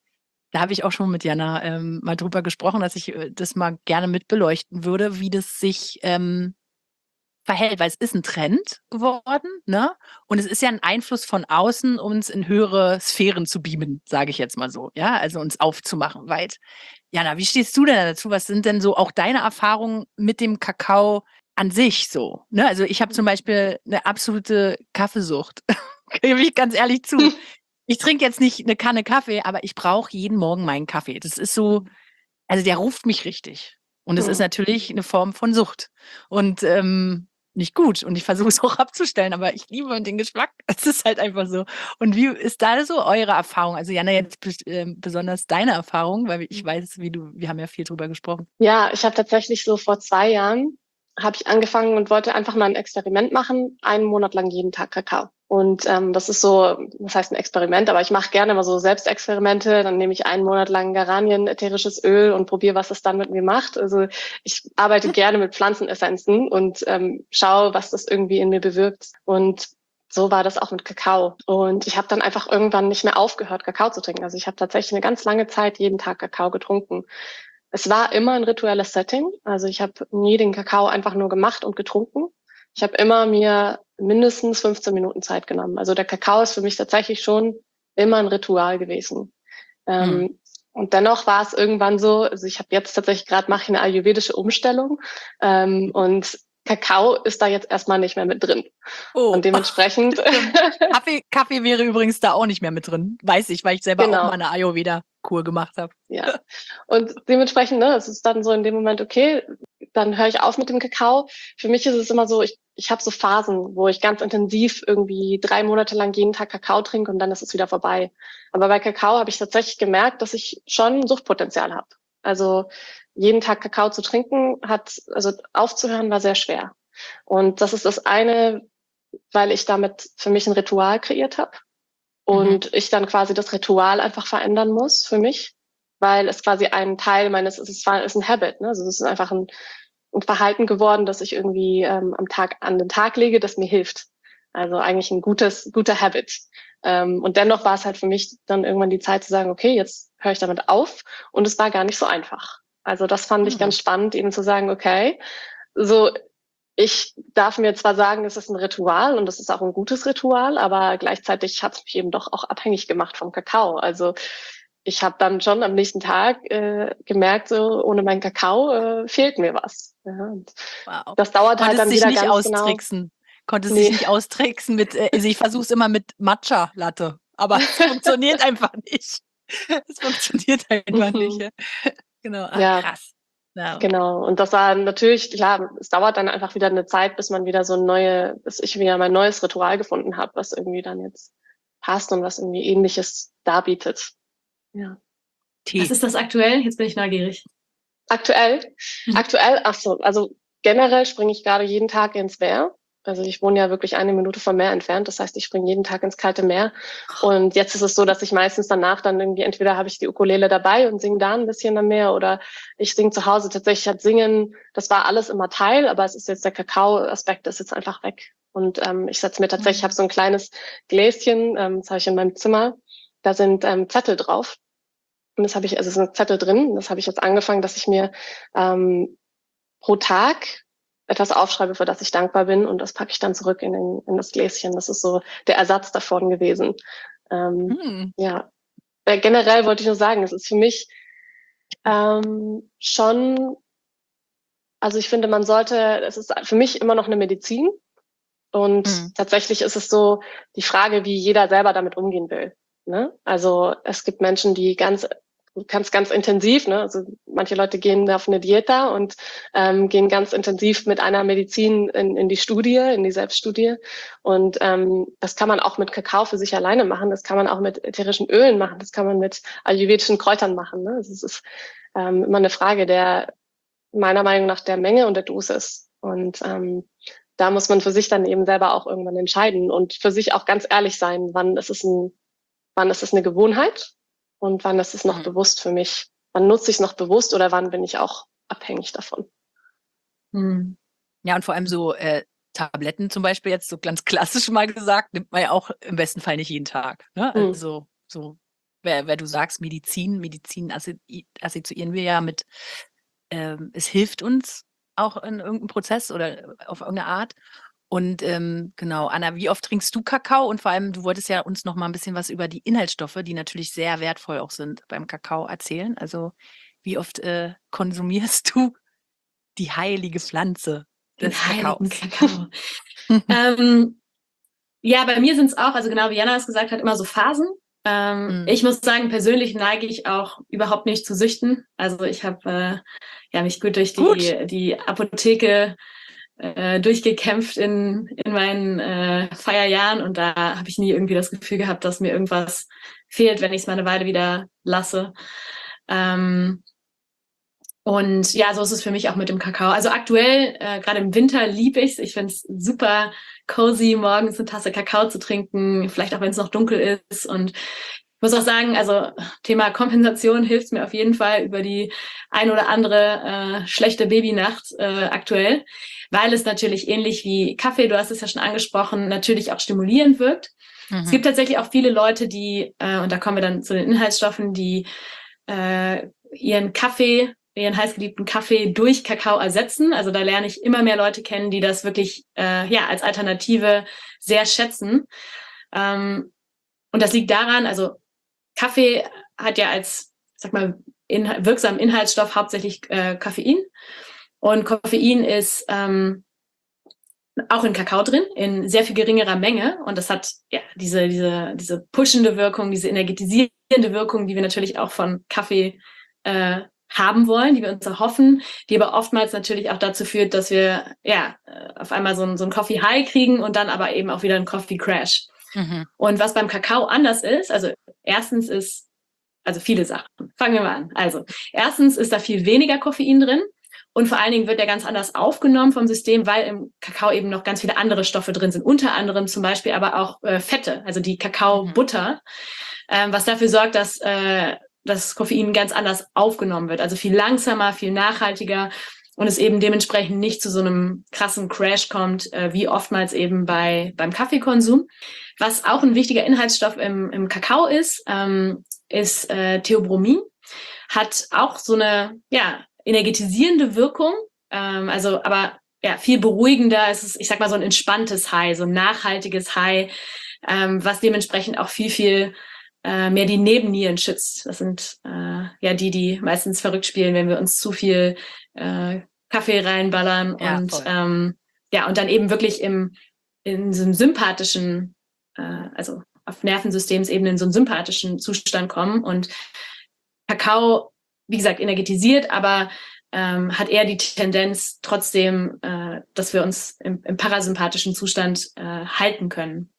Da habe ich auch schon mit Jana ähm, mal drüber gesprochen, dass ich äh, das mal gerne mitbeleuchten würde, wie das sich ähm, verhält, weil es ist ein Trend geworden, ne? Und es ist ja ein Einfluss von außen, uns in höhere Sphären zu beamen, sage ich jetzt mal so, ja, also uns aufzumachen weit. Jana, wie stehst du denn dazu? Was sind denn so auch deine Erfahrungen mit dem Kakao an sich so? Ne? Also ich habe zum Beispiel eine absolute Kaffeesucht, gebe ich ganz ehrlich zu. Ich trinke jetzt nicht eine Kanne Kaffee, aber ich brauche jeden Morgen meinen Kaffee. Das ist so, also der ruft mich richtig. Und es ist
Hm.
natürlich eine Form von Sucht. Und ähm, nicht gut. Und ich versuche es auch abzustellen, aber ich liebe den Geschmack. Es ist halt einfach so. Und wie ist da so eure Erfahrung? Also Jana, jetzt bes- ähm, besonders deine Erfahrung, weil ich weiß, wie du, wir haben ja viel drüber gesprochen.
Ja, ich habe tatsächlich so vor zwei Jahren habe ich angefangen und wollte einfach mal ein Experiment machen, einen Monat lang jeden Tag Kakao. Und ähm, das ist so, das heißt ein Experiment, aber ich mache gerne mal so Selbstexperimente. Dann nehme ich einen Monat lang Geranien, ätherisches Öl und probiere, was es dann mit mir macht. Also ich arbeite gerne mit Pflanzenessenzen und ähm, schaue, was das irgendwie in mir bewirkt. Und so war das auch mit Kakao. Und ich habe dann einfach irgendwann nicht mehr aufgehört, Kakao zu trinken. Also ich habe tatsächlich eine ganz lange Zeit jeden Tag Kakao getrunken. Es war immer ein rituelles Setting. Also ich habe nie den Kakao einfach nur gemacht und getrunken. Ich habe immer mir mindestens fünfzehn Minuten Zeit genommen. Also der Kakao ist für mich tatsächlich schon immer ein Ritual gewesen. Ähm,
Hm.
und dennoch war es irgendwann so, also ich habe jetzt tatsächlich gerade mache ich eine ayurvedische Umstellung ähm, und Kakao ist da jetzt erstmal nicht mehr mit drin.
Oh,
Und dementsprechend
stimmt. Kaffee, Kaffee wäre übrigens da auch nicht mehr mit drin. Weiß ich, weil ich selber auch mal
genau.
eine Ayurveda-Kur gemacht habe.
Ja. Und dementsprechend, ne, es ist dann so in dem Moment, okay, dann höre ich auf mit dem Kakao. Für mich ist es immer so, ich, ich habe so Phasen, wo ich ganz intensiv irgendwie drei Monate lang jeden Tag Kakao trinke und dann ist es wieder vorbei. Aber bei Kakao habe ich tatsächlich gemerkt, dass ich schon Suchtpotenzial habe. Also jeden Tag Kakao zu trinken hat, also aufzuhören war sehr schwer. Und das ist das eine, weil ich damit für mich ein Ritual kreiert habe. Und mhm. ich dann quasi das Ritual einfach verändern muss für mich, weil es quasi ein Teil meines, es ist, ist ein Habit, ne? Also es ist einfach ein, ein Verhalten geworden, das ich irgendwie ähm, am Tag an den Tag lege, das mir hilft. Also eigentlich ein gutes, guter Habit. Ähm, und dennoch war es halt für mich dann irgendwann die Zeit zu sagen, okay, jetzt höre ich damit auf. Und es war gar nicht so einfach. Also das fand mhm. ich ganz spannend, eben zu sagen, okay, so ich darf mir zwar sagen, es ist ein Ritual und es ist auch ein gutes Ritual, aber gleichzeitig hat es mich eben doch auch abhängig gemacht vom Kakao. Also ich habe dann schon am nächsten Tag äh, gemerkt, so ohne meinen Kakao äh, fehlt mir was. Ja,
wow.
Das dauert
Konntest
halt dann
dich
wieder
nicht
ganz
austricksen.
genau.
Konntest
Nee.
dich nicht austricksen mit, äh, also ich versuche es immer mit Matcha-Latte, aber es funktioniert einfach nicht. Es funktioniert einfach
Mhm.
nicht. Ja. Genau, ach,
ja.
krass. Ja.
Genau. Und das war natürlich, klar, es dauert dann einfach wieder eine Zeit, bis man wieder so ein neue, bis ich wieder mein neues Ritual gefunden habe, was irgendwie dann jetzt passt und was irgendwie Ähnliches darbietet. Ja.
Tee.
Was ist das aktuell? Jetzt bin ich neugierig.
Aktuell?
Mhm.
Aktuell, ach so, also generell springe ich gerade jeden Tag ins Meer. Also ich wohne ja wirklich eine Minute vom Meer entfernt. Das heißt, ich springe jeden Tag ins kalte Meer. Und jetzt ist es so, dass ich meistens danach dann irgendwie, entweder habe ich die Ukulele dabei und singe da ein bisschen am Meer oder ich singe zu Hause. Tatsächlich hat Singen, das war alles immer Teil, aber es ist jetzt der Kakao-Aspekt ist jetzt einfach weg. Und ähm, ich setze mir tatsächlich, ich habe so ein kleines Gläschen, ähm, das habe ich in meinem Zimmer, da sind ähm, Zettel drauf. Und das habe ich, also es sind Zettel drin. Das habe ich jetzt angefangen, dass ich mir ähm, pro Tag etwas aufschreibe, für das ich dankbar bin. Und das packe ich dann zurück in, den, in das Gläschen. Das ist so der Ersatz davon gewesen. Ähm, hm. Ja. Äh, generell wollte ich nur sagen, es ist für mich ähm, schon, also ich finde, man sollte, es ist für mich immer noch eine Medizin. Und hm. tatsächlich ist es so die Frage, wie jeder selber damit umgehen will. Ne? Also es gibt Menschen, die ganz ganz, ganz intensiv, ne? Also manche Leute gehen auf eine Dieta und ähm, gehen ganz intensiv mit einer Medizin in, in die Studie, in die Selbststudie. Und ähm, das kann man auch mit Kakao für sich alleine machen. Das kann man auch mit ätherischen Ölen machen. Das kann man mit ayurvedischen Kräutern machen. Ne? Also es ist ähm, immer eine Frage der, meiner Meinung nach, der Menge und der Dosis. Und ähm, da muss man für sich dann eben selber auch irgendwann entscheiden und für sich auch ganz ehrlich sein, wann ist es ein, wann ist es eine Gewohnheit? Und wann ist es noch mhm. bewusst für mich? Wann nutze ich es noch bewusst oder wann bin ich auch abhängig davon?
Mhm. Ja, und vor allem so äh, Tabletten zum Beispiel, jetzt so ganz klassisch mal gesagt, nimmt man ja auch im besten Fall nicht jeden Tag. Ne? Also mhm. so wer, wer du sagst, Medizin, Medizin assozi assoziieren wir ja mit, ähm, es hilft uns auch in irgendeinem Prozess oder auf irgendeine Art. Und ähm, genau, Anna, wie oft trinkst du Kakao? Und vor allem, du wolltest ja uns noch mal ein bisschen was über die Inhaltsstoffe, die natürlich sehr wertvoll auch sind beim Kakao, erzählen. Also wie oft äh, konsumierst du die heilige Pflanze
Den
des
heiligen
Kakaos?
Kakao. ähm, ja, bei mir sind es auch, also genau wie Jana es gesagt hat, immer so Phasen. Ähm,
Mhm.
Ich muss sagen, persönlich neige ich auch überhaupt nicht zu Süchten. Also ich habe äh, ja, mich gut durch
Gut.
die, die Apotheke äh, durchgekämpft in, in meinen äh, Feierjahren und da habe ich nie irgendwie das Gefühl gehabt, dass mir irgendwas fehlt, wenn ich es mal eine Weile wieder lasse. Ähm, und ja, so ist es für mich auch mit dem Kakao. Also aktuell, äh, gerade im Winter, liebe ich es. Ich finde es super cozy, morgens eine Tasse Kakao zu trinken, vielleicht auch wenn es noch dunkel ist. Und ich muss auch sagen, also Thema Kompensation hilft mir auf jeden Fall über die ein oder andere äh, schlechte Babynacht äh, aktuell, weil es natürlich ähnlich wie Kaffee, du hast es ja schon angesprochen, natürlich auch stimulierend wirkt. Mhm. Es gibt tatsächlich auch viele Leute, die, äh, und da kommen wir dann zu den Inhaltsstoffen, die äh, ihren Kaffee ihren heißgeliebten Kaffee durch Kakao ersetzen. Also da lerne ich immer mehr Leute kennen, die das wirklich äh, ja als Alternative sehr schätzen. Ähm, und das liegt daran, also Kaffee hat ja als, sag mal, in, wirksamen Inhaltsstoff hauptsächlich äh, Koffein. Und Koffein ist ähm, auch in Kakao drin, in sehr viel geringerer Menge. Und das hat ja diese, diese, diese pushende Wirkung, diese energetisierende Wirkung, die wir natürlich auch von Kaffee äh, haben wollen, die wir uns erhoffen, die aber oftmals natürlich auch dazu führt, dass wir ja auf einmal so ein, so ein Coffee High kriegen und dann aber eben auch wieder ein Coffee Crash. Mhm. Und was beim Kakao anders ist, also erstens ist, also viele Sachen. Fangen wir mal an. Also erstens ist da viel weniger Koffein drin und vor allen Dingen wird der ganz anders aufgenommen vom System, weil im Kakao eben noch ganz viele andere Stoffe drin sind, unter anderem zum Beispiel aber auch äh, Fette, also die Kakaobutter, mhm. ähm, was dafür sorgt, dass äh, das Koffein ganz anders aufgenommen wird. Also viel langsamer, viel nachhaltiger und es eben dementsprechend nicht zu so einem krassen Crash kommt, äh, wie oftmals eben bei beim Kaffeekonsum. Was auch ein wichtiger Inhaltsstoff im, im Kakao ist, ähm, ist äh, Theobromin. Hat auch so eine ja energetisierende Wirkung, ähm, also aber ja viel beruhigender. Es ist, ich sag mal, so ein entspanntes High, so ein nachhaltiges High, ähm, was dementsprechend auch viel, viel äh, mehr die Nebennieren schützt. Das sind äh, ja die, die meistens verrückt spielen, wenn wir uns zu viel äh, Kaffee reinballern ja, und voll. ähm, ja und dann eben wirklich im in so einem sympathischen, äh, also auf Nervensystemsebene in so einen sympathischen Zustand kommen und Kakao, wie gesagt, energetisiert, aber ähm, hat eher die Tendenz trotzdem, äh, dass wir uns im, im parasympathischen Zustand äh, halten können.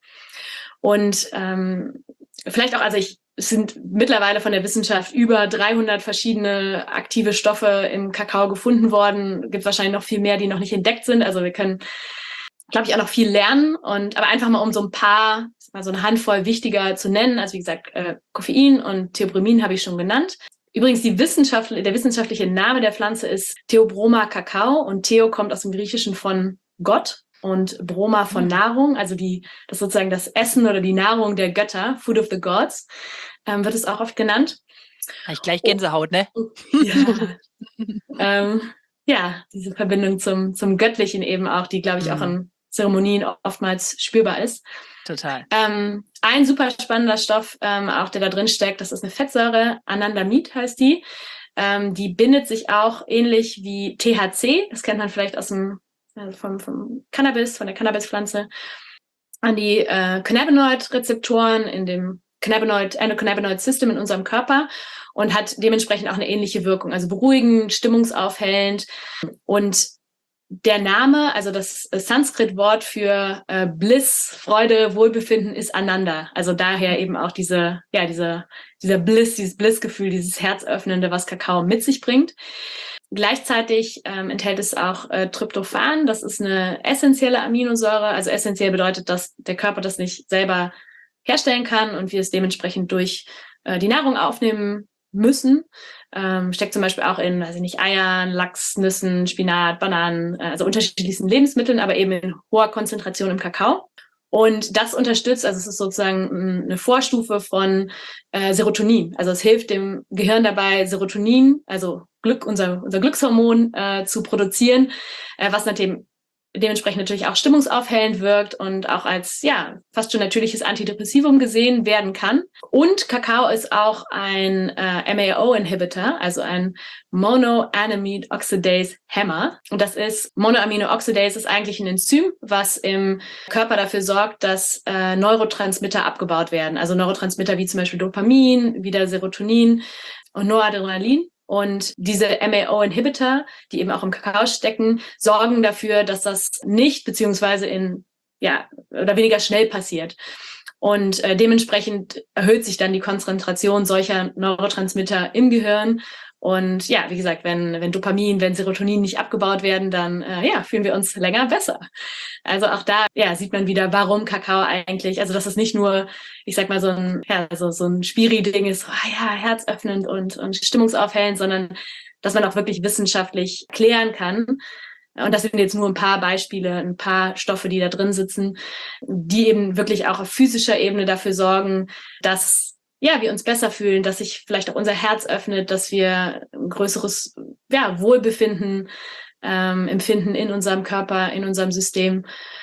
Und ähm, vielleicht auch, also ich, es sind mittlerweile von der Wissenschaft über dreihundert verschiedene aktive Stoffe im Kakao gefunden worden. Gibt wahrscheinlich noch viel mehr, die noch nicht entdeckt sind. Also wir können, glaube ich, auch noch viel lernen. Und aber einfach mal um so ein paar, mal so eine Handvoll wichtiger zu nennen. Also wie gesagt, äh, Koffein und Theobromin habe ich schon genannt. Übrigens, die Wissenschaft, der wissenschaftliche Name der Pflanze ist Theobroma Kakao und Theo kommt aus dem Griechischen von Gott und Broma von mhm. Nahrung, also die, das ist sozusagen das Essen oder die Nahrung der Götter, Food of the Gods, ähm, wird es auch oft genannt.
Habe ich gleich Gänsehaut, ne?
Ja, ähm, ja, diese Verbindung zum, zum Göttlichen eben auch, die, glaube ich, mhm. auch in Zeremonien oftmals spürbar ist.
Total.
Ähm, ein super spannender Stoff, ähm, auch der da drin steckt, das ist eine Fettsäure, Anandamid heißt die. Ähm, die bindet sich auch ähnlich wie T H C, das kennt man vielleicht aus dem, äh, vom, vom Cannabis, von der Cannabispflanze, an die äh, Cannabinoid-Rezeptoren in dem Cannabinoid, Endocannabinoid System in unserem Körper und hat dementsprechend auch eine ähnliche Wirkung, also beruhigend, stimmungsaufhellend und der Name, also das Sanskrit-Wort für äh, Bliss, Freude, Wohlbefinden ist Ananda. Also daher eben auch diese, ja, dieser, dieser Bliss, dieses Blissgefühl, dieses Herzöffnende, was Kakao mit sich bringt. Gleichzeitig ähm, enthält es auch äh, Tryptophan. Das ist eine essentielle Aminosäure. Also essentiell bedeutet, dass der Körper das nicht selber herstellen kann und wir es dementsprechend durch äh, die Nahrung aufnehmen müssen. Ähm, steckt zum Beispiel auch in, weiß ich nicht, Eiern, Lachs, Nüssen, Spinat, Bananen, also unterschiedlichsten Lebensmitteln, aber eben in hoher Konzentration im Kakao. Und das unterstützt, also es ist sozusagen eine Vorstufe von äh, Serotonin. Also es hilft dem Gehirn dabei, Serotonin, also Glück, unser, unser Glückshormon äh, zu produzieren, äh, was natürlich dementsprechend natürlich auch stimmungsaufhellend wirkt und auch als ja fast schon natürliches Antidepressivum gesehen werden kann. Und Kakao ist auch ein äh, M A O-Inhibitor, also ein Monoamine Oxidase Hemmer. Und das ist, Monoamine Oxidase ist eigentlich ein Enzym, was im Körper dafür sorgt, dass äh, Neurotransmitter abgebaut werden. Also Neurotransmitter wie zum Beispiel Dopamin, wieder Serotonin und Noradrenalin. Und diese M A O-Inhibitor, die eben auch im Kakao stecken, sorgen dafür, dass das nicht beziehungsweise in ja oder weniger schnell passiert. Und äh, dementsprechend erhöht sich dann die Konzentration solcher Neurotransmitter im Gehirn. Und ja, wie gesagt, wenn wenn Dopamin, wenn Serotonin nicht abgebaut werden, dann äh, ja fühlen wir uns länger besser. Also auch da ja sieht man wieder, warum Kakao eigentlich, also dass es nicht nur, ich sag mal so ein ja so so ein Spiri-Ding ist, ah ja herzöffnend und und stimmungsaufhellend, sondern dass man auch wirklich wissenschaftlich klären kann. Und das sind jetzt nur ein paar Beispiele, ein paar Stoffe, die da drin sitzen, die eben wirklich auch auf physischer Ebene dafür sorgen, dass ja, wir uns besser fühlen, dass sich vielleicht auch unser Herz öffnet, dass wir ein größeres ja, Wohlbefinden ähm, empfinden in unserem Körper, in unserem System.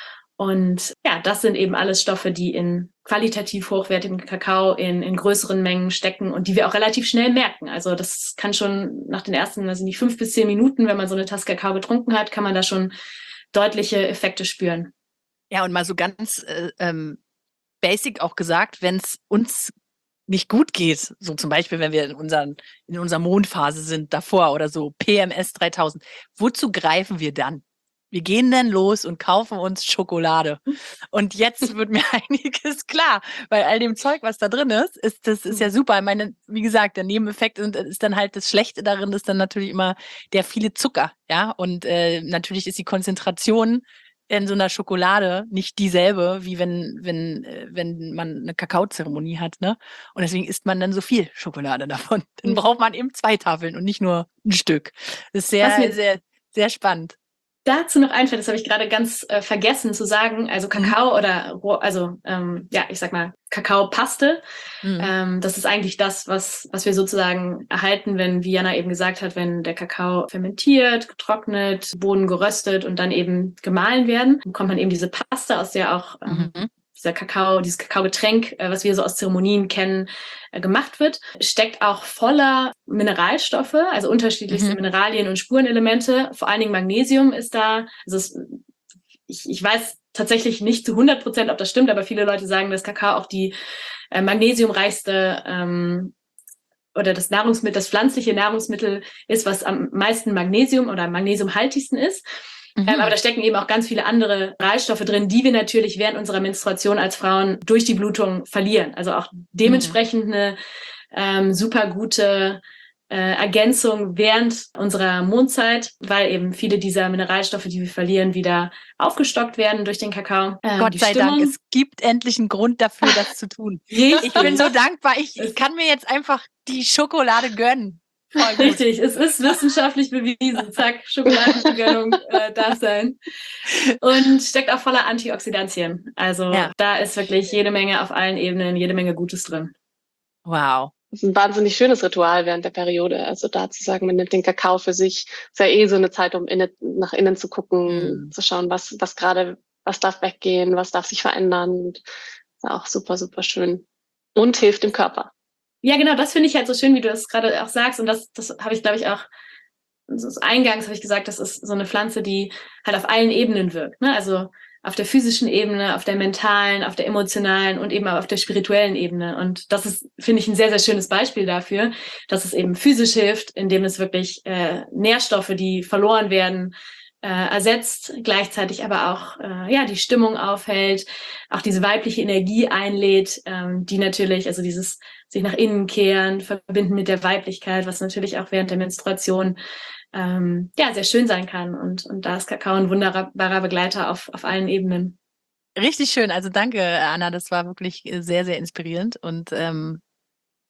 Und ja, das sind eben alles Stoffe, die in qualitativ hochwertigem Kakao in, in größeren Mengen stecken und die wir auch relativ schnell merken. Also das kann schon nach den ersten, also nicht fünf bis zehn Minuten, wenn man so eine Tasse Kakao getrunken hat, kann man da schon deutliche Effekte spüren.
Ja, und mal so ganz äh, ähm, basic auch gesagt, wenn es uns nicht gut geht, so zum Beispiel, wenn wir in, unseren, in unserer Mondphase sind, davor oder so, P M S dreitausend, wozu greifen wir dann? Wir gehen dann los und kaufen uns Schokolade. Und jetzt wird mir einiges klar, weil all dem Zeug, was da drin ist, ist das ist ja super. Ich meine, wie gesagt, der Nebeneffekt ist, ist dann halt das Schlechte darin, ist dann natürlich immer der viele Zucker, ja. Und äh, natürlich ist die Konzentration in so einer Schokolade nicht dieselbe, wie wenn, wenn, äh, wenn man eine Kakaozeremonie hat, ne? Und deswegen isst man dann so viel Schokolade davon. Dann braucht man eben zwei Tafeln und nicht nur ein Stück. Das ist sehr, sehr, sehr spannend.
Dazu noch einfällt, das habe ich gerade ganz äh, vergessen zu sagen, also Kakao mhm. oder, also ähm, ja, ich sag mal, Kakaopaste, mhm. ähm, das ist eigentlich das, was was wir sozusagen erhalten, wenn, wie Jana eben gesagt hat, wenn der Kakao fermentiert, getrocknet, Bohnen geröstet und dann eben gemahlen werden, dann kommt man eben diese Paste, aus der auch ähm, mhm. dieser Kakao, dieses Kakaogetränk, äh, was wir so aus Zeremonien kennen, äh, gemacht wird, steckt auch voller Mineralstoffe, also unterschiedlichste mhm. Mineralien und Spurenelemente. Vor allen Dingen Magnesium ist da. Also es, ich, ich weiß tatsächlich nicht zu hundert Prozent, ob das stimmt, aber viele Leute sagen, dass Kakao auch die äh, magnesiumreichste ähm, oder das Nahrungsmittel, das pflanzliche Nahrungsmittel ist, was am meisten Magnesium oder am magnesiumhaltigsten ist. Mhm. Ähm, aber da stecken eben auch ganz viele andere Mineralstoffe drin, die wir natürlich während unserer Menstruation als Frauen durch die Blutung verlieren. Also auch dementsprechend mhm. eine ähm, super gute äh, Ergänzung während unserer Mondzeit, weil eben viele dieser Mineralstoffe, die wir verlieren, wieder aufgestockt werden durch den Kakao.
Ähm, Gott sei Stimmung. Dank, es gibt endlich einen Grund dafür, das zu tun. Ich bin so dankbar. Ich, ich kann mir jetzt einfach die Schokolade gönnen.
Richtig, es ist wissenschaftlich bewiesen. Zack, Schokoladenvergönnung äh, darf sein. Und steckt auch voller Antioxidantien. Also ja. Da ist wirklich jede Menge auf allen Ebenen, jede Menge Gutes drin.
Wow.
Das ist ein wahnsinnig schönes Ritual während der Periode. Also da zu sagen, man nimmt den Kakao für sich, ist ja eh so eine Zeit, um innen, nach innen zu gucken, mhm. zu schauen, was, was gerade, was darf weggehen, was darf sich verändern. Und das ist auch super, super schön. Und hilft dem Körper.
Ja, genau, das finde ich halt so schön, wie du das gerade auch sagst. Und das, das habe ich, glaube ich, auch, so eingangs habe ich gesagt, das ist so eine Pflanze, die halt auf allen Ebenen wirkt. Ne? Also auf der physischen Ebene, auf der mentalen, auf der emotionalen und eben auch auf der spirituellen Ebene. Und das ist, finde ich, ein sehr, sehr schönes Beispiel dafür, dass es eben physisch hilft, indem es wirklich äh, Nährstoffe, die verloren werden, äh, ersetzt, gleichzeitig aber auch äh, ja die Stimmung aufhält, auch diese weibliche Energie einlädt, ähm, die natürlich, also dieses sich nach innen kehren, verbinden mit der Weiblichkeit, was natürlich auch während der Menstruation ähm, ja sehr schön sein kann. Und, und da ist Kakao ein wunderbarer Begleiter auf, auf allen Ebenen.
Richtig schön. Also danke, Anna. Das war wirklich sehr, sehr inspirierend. Und ähm,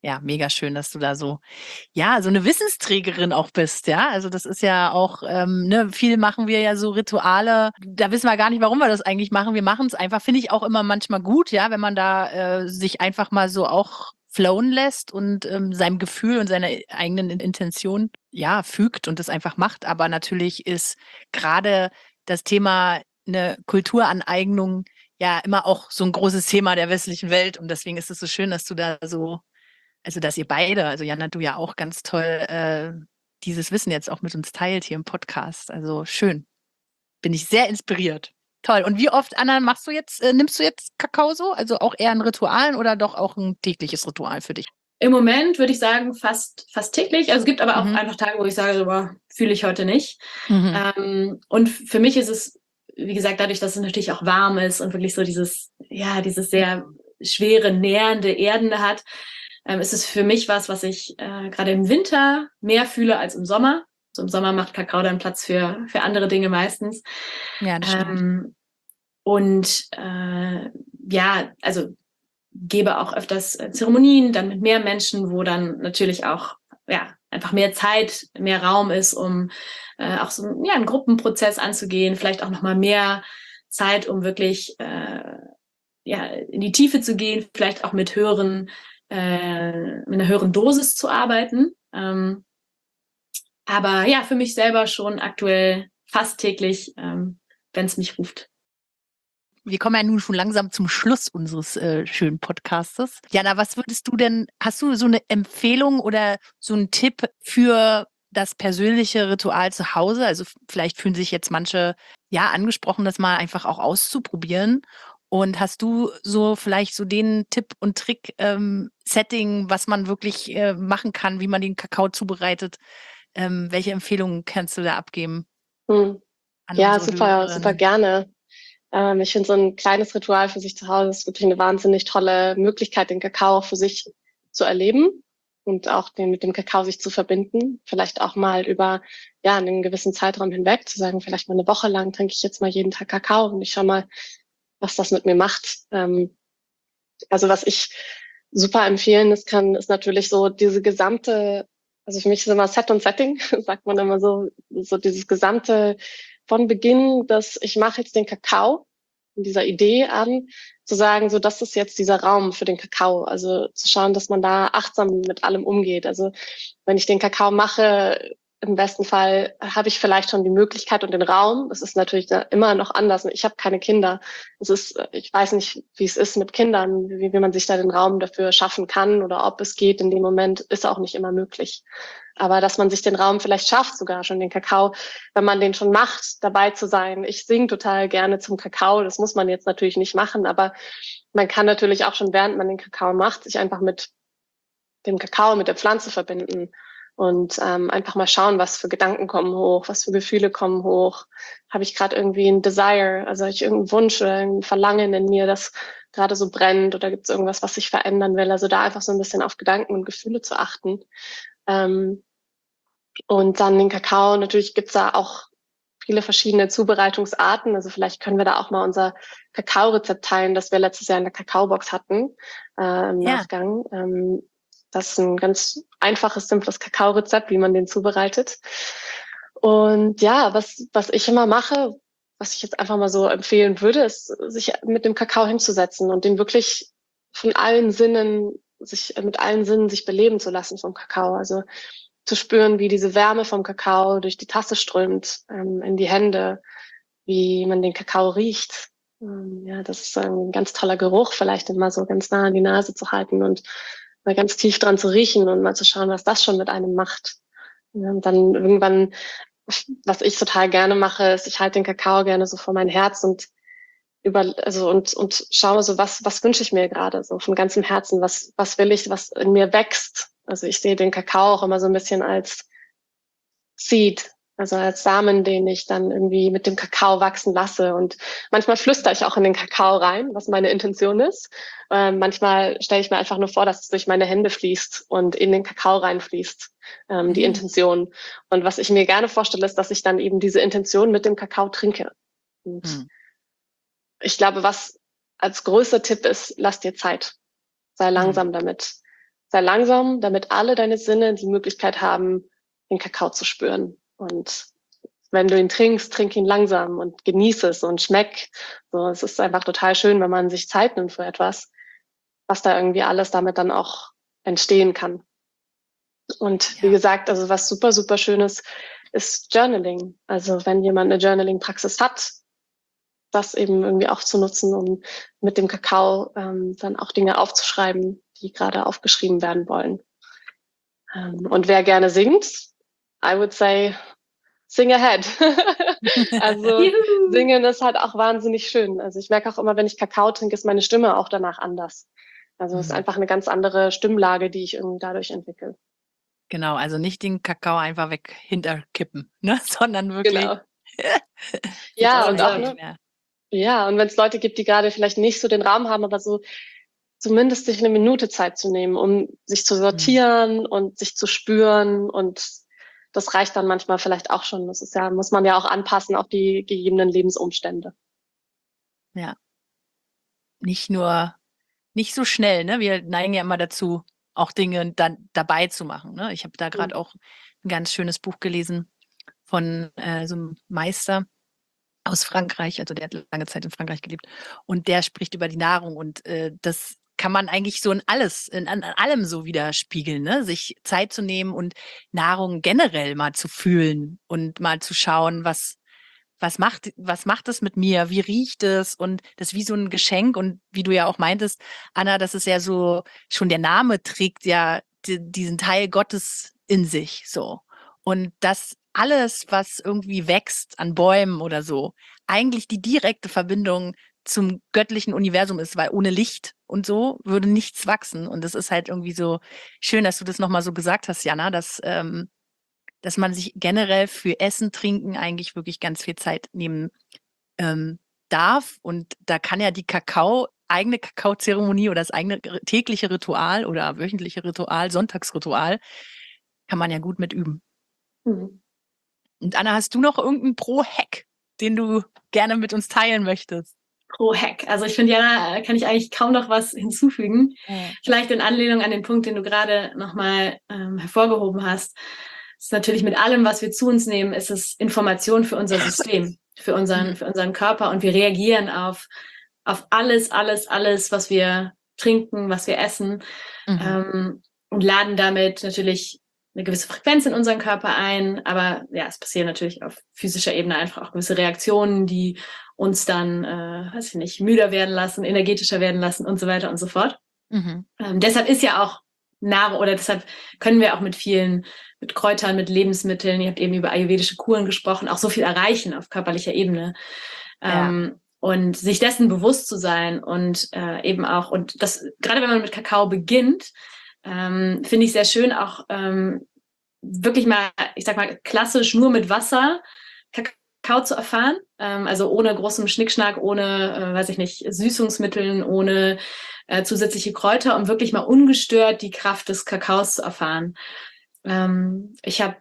Ja, mega schön, dass du da so, ja, so eine Wissensträgerin auch bist, ja. Also das ist ja auch, ähm, ne, viel machen wir ja so Rituale, da wissen wir gar nicht, warum wir das eigentlich machen. Wir machen es einfach, finde ich auch immer manchmal gut, ja, wenn man da äh, sich einfach mal so auch flowen lässt und ähm, seinem Gefühl und seiner eigenen Intention, ja, fügt und das einfach macht. Aber natürlich ist gerade das Thema eine Kulturaneignung ja immer auch so ein großes Thema der westlichen Welt. Und deswegen ist es so schön, dass du da so, also dass ihr beide, also Jana, du ja auch ganz toll äh, dieses Wissen jetzt auch mit uns teilt hier im Podcast. Also schön. Bin ich sehr inspiriert. Toll. Und wie oft, Anna, machst du jetzt, äh, nimmst du jetzt Kakao so? Also auch eher in Ritualen oder doch auch ein tägliches Ritual für dich?
Im Moment würde ich sagen, fast, fast täglich. Also es gibt aber auch
Mhm.
einfach Tage, wo ich sage, boah, fühle ich heute nicht.
Mhm.
Ähm, und für mich ist es, wie gesagt, dadurch, dass es natürlich auch warm ist und wirklich so dieses, ja, dieses sehr schwere, nährende, erdende hat, ähm, ist es für mich was, was ich äh, gerade im Winter mehr fühle als im Sommer. So im Sommer macht Kakao dann Platz für, für andere Dinge meistens.
Ja, das stimmt.
Ähm, und äh, ja, also gebe auch öfters äh, Zeremonien, dann mit mehr Menschen, wo dann natürlich auch ja einfach mehr Zeit, mehr Raum ist, um äh, auch so ja einen Gruppenprozess anzugehen, vielleicht auch noch mal mehr Zeit, um wirklich äh, ja in die Tiefe zu gehen, vielleicht auch mit höheren äh, mit einer höheren Dosis zu arbeiten. Ähm, aber ja, für mich selber schon aktuell fast täglich, ähm, wenn es mich ruft.
Wir kommen ja nun schon langsam zum Schluss unseres äh, schönen Podcastes. Jana, was würdest du denn, hast du so eine Empfehlung oder so einen Tipp für das persönliche Ritual zu Hause? Also vielleicht fühlen sich jetzt manche ja angesprochen, das mal einfach auch auszuprobieren. Und hast du so vielleicht so den Tipp und Trick, ähm, Setting, was man wirklich äh, machen kann, wie man den Kakao zubereitet? Ähm, welche Empfehlungen kannst du da abgeben
Hm.
an
Ja,
unsere
super, super
Hörerinnen?
gerne. Ähm, ich finde so ein kleines Ritual für sich zu Hause ist wirklich eine wahnsinnig tolle Möglichkeit, den Kakao für sich zu erleben und auch den, mit dem Kakao sich zu verbinden. Vielleicht auch mal über ja einen gewissen Zeitraum hinweg zu sagen, vielleicht mal eine Woche lang trinke ich jetzt mal jeden Tag Kakao und ich schau mal, was das mit mir macht. Ähm, also was ich super empfehlen ist, kann, ist natürlich so diese gesamte, also für mich ist immer Set und Setting, sagt man immer so, so dieses gesamte von Beginn, dass ich mache jetzt den Kakao, in dieser Idee an, zu sagen, so das ist jetzt dieser Raum für den Kakao. Also zu schauen, dass man da achtsam mit allem umgeht. Also wenn ich den Kakao mache, im besten Fall habe ich vielleicht schon die Möglichkeit und den Raum. Es ist natürlich immer noch anders. Ich habe keine Kinder. Es ist, ich weiß nicht, wie es ist mit Kindern, wie, wie man sich da den Raum dafür schaffen kann oder ob es geht in dem Moment, ist auch nicht immer möglich. Aber dass man sich den Raum vielleicht schafft, sogar schon den Kakao, wenn man den schon macht, dabei zu sein. Ich singe total gerne zum Kakao. Das muss man jetzt natürlich nicht machen, aber man kann natürlich auch schon, während man den Kakao macht, sich einfach mit dem Kakao, mit der Pflanze verbinden und ähm, einfach mal schauen, was für Gedanken kommen hoch, was für Gefühle kommen hoch. Habe ich gerade irgendwie ein Desire, also habe ich irgendeinen Wunsch oder ein Verlangen in mir, das gerade so brennt, oder gibt es irgendwas, was sich verändern will? Also da einfach so ein bisschen auf Gedanken und Gefühle zu achten. Ähm, und dann den Kakao, natürlich gibt's da auch viele verschiedene Zubereitungsarten. Also vielleicht können wir da auch mal unser Kakao-Rezept teilen, das wir letztes Jahr in der Kakaobox hatten, äh, im
Ja.
Nachgang. Ähm, das ist ein ganz einfaches, simples Kakao-Rezept, wie man den zubereitet. Und ja, was, was ich immer mache, was ich jetzt einfach mal so empfehlen würde, ist, sich mit dem Kakao hinzusetzen und den wirklich von allen Sinnen, sich mit allen Sinnen sich beleben zu lassen vom Kakao. Also zu spüren, wie diese Wärme vom Kakao durch die Tasse strömt, ähm, in die Hände, wie man den Kakao riecht. Ähm, ja, das ist ein ganz toller Geruch, vielleicht immer so ganz nah an die Nase zu halten und mal ganz tief dran zu riechen und mal zu schauen, was das schon mit einem macht. Ja, und dann irgendwann, was ich total gerne mache, ist, ich halte den Kakao gerne so vor mein Herz und über, also und und schaue so, was was wünsche ich mir gerade so von ganzem Herzen, was was will ich, was in mir wächst. Also ich sehe den Kakao auch immer so ein bisschen als Seed, also als Samen, den ich dann irgendwie mit dem Kakao wachsen lasse. Und manchmal flüstere ich auch in den Kakao rein, was meine Intention ist. Ähm, manchmal stelle ich mir einfach nur vor, dass es durch meine Hände fließt und in den Kakao reinfließt, ähm, die
Mhm.
Intention. Und was ich mir gerne vorstelle, ist, dass ich dann eben diese Intention mit dem Kakao trinke. Und
Mhm.
ich glaube, was als größter Tipp ist, lass dir Zeit. Sei
Mhm.
langsam damit. Sehr langsam, damit alle deine Sinne die Möglichkeit haben, den Kakao zu spüren. Und wenn du ihn trinkst, trink ihn langsam und genieße es und schmeck. So, es ist einfach total schön, wenn man sich Zeit nimmt für etwas, was da irgendwie alles damit dann auch entstehen kann. Und wie
Ja.
gesagt, also was super, super Schönes ist Journaling. Also wenn jemand eine Journaling-Praxis hat, das eben irgendwie auch zu nutzen, um mit dem Kakao ähm, dann auch Dinge aufzuschreiben, die gerade aufgeschrieben werden wollen. Ähm, und wer gerne singt, I would say, sing ahead. Also
Juhu.
singen ist halt auch wahnsinnig schön. Also ich merke auch immer, wenn ich Kakao trinke, ist meine Stimme auch danach anders. Also es ist
Mhm.
einfach eine ganz andere Stimmlage, die ich irgendwie dadurch entwickle.
Genau, also nicht den Kakao einfach weg hinterkippen, ne? Sondern wirklich
Genau.
sich
Ja,
das
und auch,
eigentlich
ne?
mehr.
Ja, und wenn es Leute gibt, die gerade vielleicht nicht so den Raum haben, aber so zumindest sich eine Minute Zeit zu nehmen, um sich zu
Mhm.
sortieren und sich zu spüren, und das reicht dann manchmal vielleicht auch schon. Das ist ja, muss man ja auch anpassen auf die gegebenen Lebensumstände.
Ja. Nicht nur, nicht so schnell, ne? Wir neigen ja immer dazu, auch Dinge dann dabei zu machen, ne? Ich habe da gerade
Mhm.
auch ein ganz schönes Buch gelesen von äh, so einem Meister aus Frankreich, also der hat lange Zeit in Frankreich gelebt und der spricht über die Nahrung und äh, das kann man eigentlich so in alles, in an, an allem so widerspiegeln, ne? Sich Zeit zu nehmen und Nahrung generell mal zu fühlen und mal zu schauen, was was macht was macht es mit mir? Wie riecht es? Und das ist wie so ein Geschenk und wie du ja auch meintest, Anna, das ist ja so, schon der Name trägt ja di diesen Teil Gottes in sich so. Und das alles, was irgendwie wächst an Bäumen oder so, eigentlich die direkte Verbindung zum göttlichen Universum ist, weil ohne Licht und so würde nichts wachsen. Und das ist halt irgendwie so schön, dass du das noch mal so gesagt hast, Jana, dass ähm, dass man sich generell für Essen, Trinken eigentlich wirklich ganz viel Zeit nehmen ähm, darf. Und da kann ja die Kakao, eigene Kakaozeremonie oder das eigene tägliche Ritual oder wöchentliche Ritual, Sonntagsritual, kann man ja gut mit üben.
Mhm.
Und Anna, hast du noch irgendeinen Pro-Hack, den du gerne mit uns teilen möchtest?
Pro Hack. Also ich finde, Jana, kann ich eigentlich kaum noch was hinzufügen.
Ja.
Vielleicht in Anlehnung an den Punkt, den du gerade nochmal ähm, hervorgehoben hast. Das ist natürlich mit allem, was wir zu uns nehmen, ist es Information für unser System, für unseren, für unseren Körper, und wir reagieren auf, auf alles, alles, alles, was wir trinken, was wir essen,
Mhm.
ähm, und laden damit natürlich eine gewisse Frequenz in unseren Körper ein. Aber ja, es passieren natürlich auf physischer Ebene einfach auch gewisse Reaktionen, die uns dann, äh, weiß ich nicht, müder werden lassen, energetischer werden lassen und so weiter und so fort.
Mhm.
Ähm, deshalb ist ja auch Nahrung, oder deshalb können wir auch mit vielen, mit Kräutern, mit Lebensmitteln, ihr habt eben über ayurvedische Kuren gesprochen, auch so viel erreichen auf körperlicher Ebene.
Ja.
Ähm, und sich dessen bewusst zu sein und äh, eben auch, und das, gerade wenn man mit Kakao beginnt, ähm, finde ich sehr schön, auch ähm, wirklich mal, ich sag mal, klassisch nur mit Wasser Kakao zu erfahren, ähm, also ohne großem Schnickschnack, ohne, äh, weiß ich nicht, Süßungsmitteln, ohne äh, zusätzliche Kräuter, um wirklich mal ungestört die Kraft des Kakaos zu erfahren. Ähm, ich habe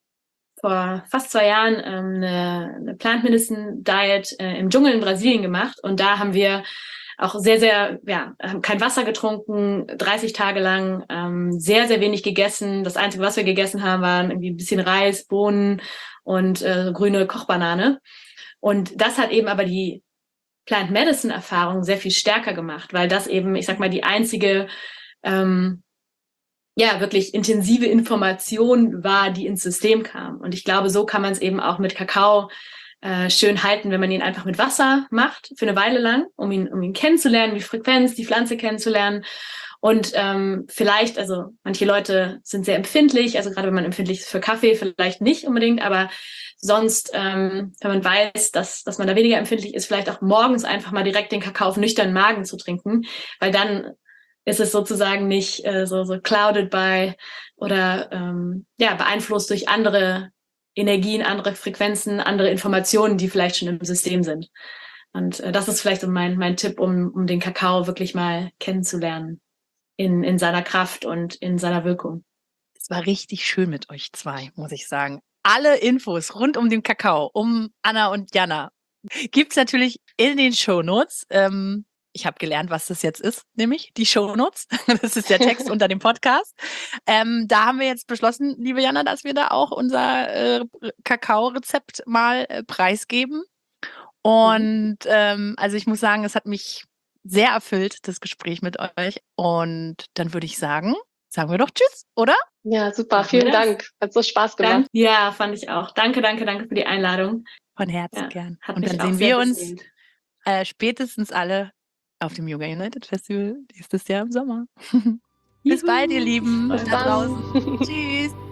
vor fast zwei Jahren ähm, eine, eine Plant Medicine Diet äh, im Dschungel in Brasilien gemacht, und da haben wir auch sehr, sehr, ja, haben kein Wasser getrunken, dreißig Tage lang, ähm, sehr, sehr wenig gegessen. Das Einzige, was wir gegessen haben, waren irgendwie ein bisschen Reis, Bohnen und äh, grüne Kochbanane. Und das hat eben aber die Plant Medicine Erfahrung sehr viel stärker gemacht, weil das eben, ich sag mal, die einzige, ähm, ja, wirklich intensive Information war, die ins System kam. Und ich glaube, so kann man es eben auch mit Kakao äh, schön halten, wenn man ihn einfach mit Wasser macht, für eine Weile lang, um ihn, um ihn kennenzulernen, die Frequenz, die Pflanze kennenzulernen. Und ähm, vielleicht, also manche Leute sind sehr empfindlich, also gerade wenn man empfindlich ist für Kaffee, vielleicht nicht unbedingt, aber sonst, ähm, wenn man weiß, dass, dass man da weniger empfindlich ist, vielleicht auch morgens einfach mal direkt den Kakao auf nüchternen Magen zu trinken, weil dann ist es sozusagen nicht äh, so, so clouded by oder ähm, ja, beeinflusst durch andere Energien, andere Frequenzen, andere Informationen, die vielleicht schon im System sind. Und äh, das ist vielleicht so mein, mein Tipp, um, um den Kakao wirklich mal kennenzulernen in, in seiner Kraft und in seiner Wirkung.
Es war richtig schön mit euch zwei, muss ich sagen. Alle Infos rund um den Kakao, um Anna und Jana, gibt's natürlich in den Shownotes. Ähm, Ich habe gelernt, was das jetzt ist, nämlich die Shownotes. Das ist der Text unter dem Podcast. Ähm, da haben wir jetzt beschlossen, liebe Jana, dass wir da auch unser äh, Kakao-Rezept mal äh, preisgeben. Und mhm. ähm, also ich muss sagen, es hat mich sehr erfüllt, das Gespräch mit euch. Und dann würde ich sagen, sagen wir doch Tschüss, oder?
Ja, super. Vielen Dank. Hat so Spaß gemacht.
Dank, ja, fand ich auch. Danke, danke, danke für die Einladung.
Von Herzen
ja,
gern.
Hat
Und
mich
dann
auch
sehen wir uns
beseelt.
äh, spätestens alle auf dem Yoga United Festival nächstes Jahr im Sommer. Bis bald, ihr Lieben.
Bis
Da
dann.
draußen. Tschüss.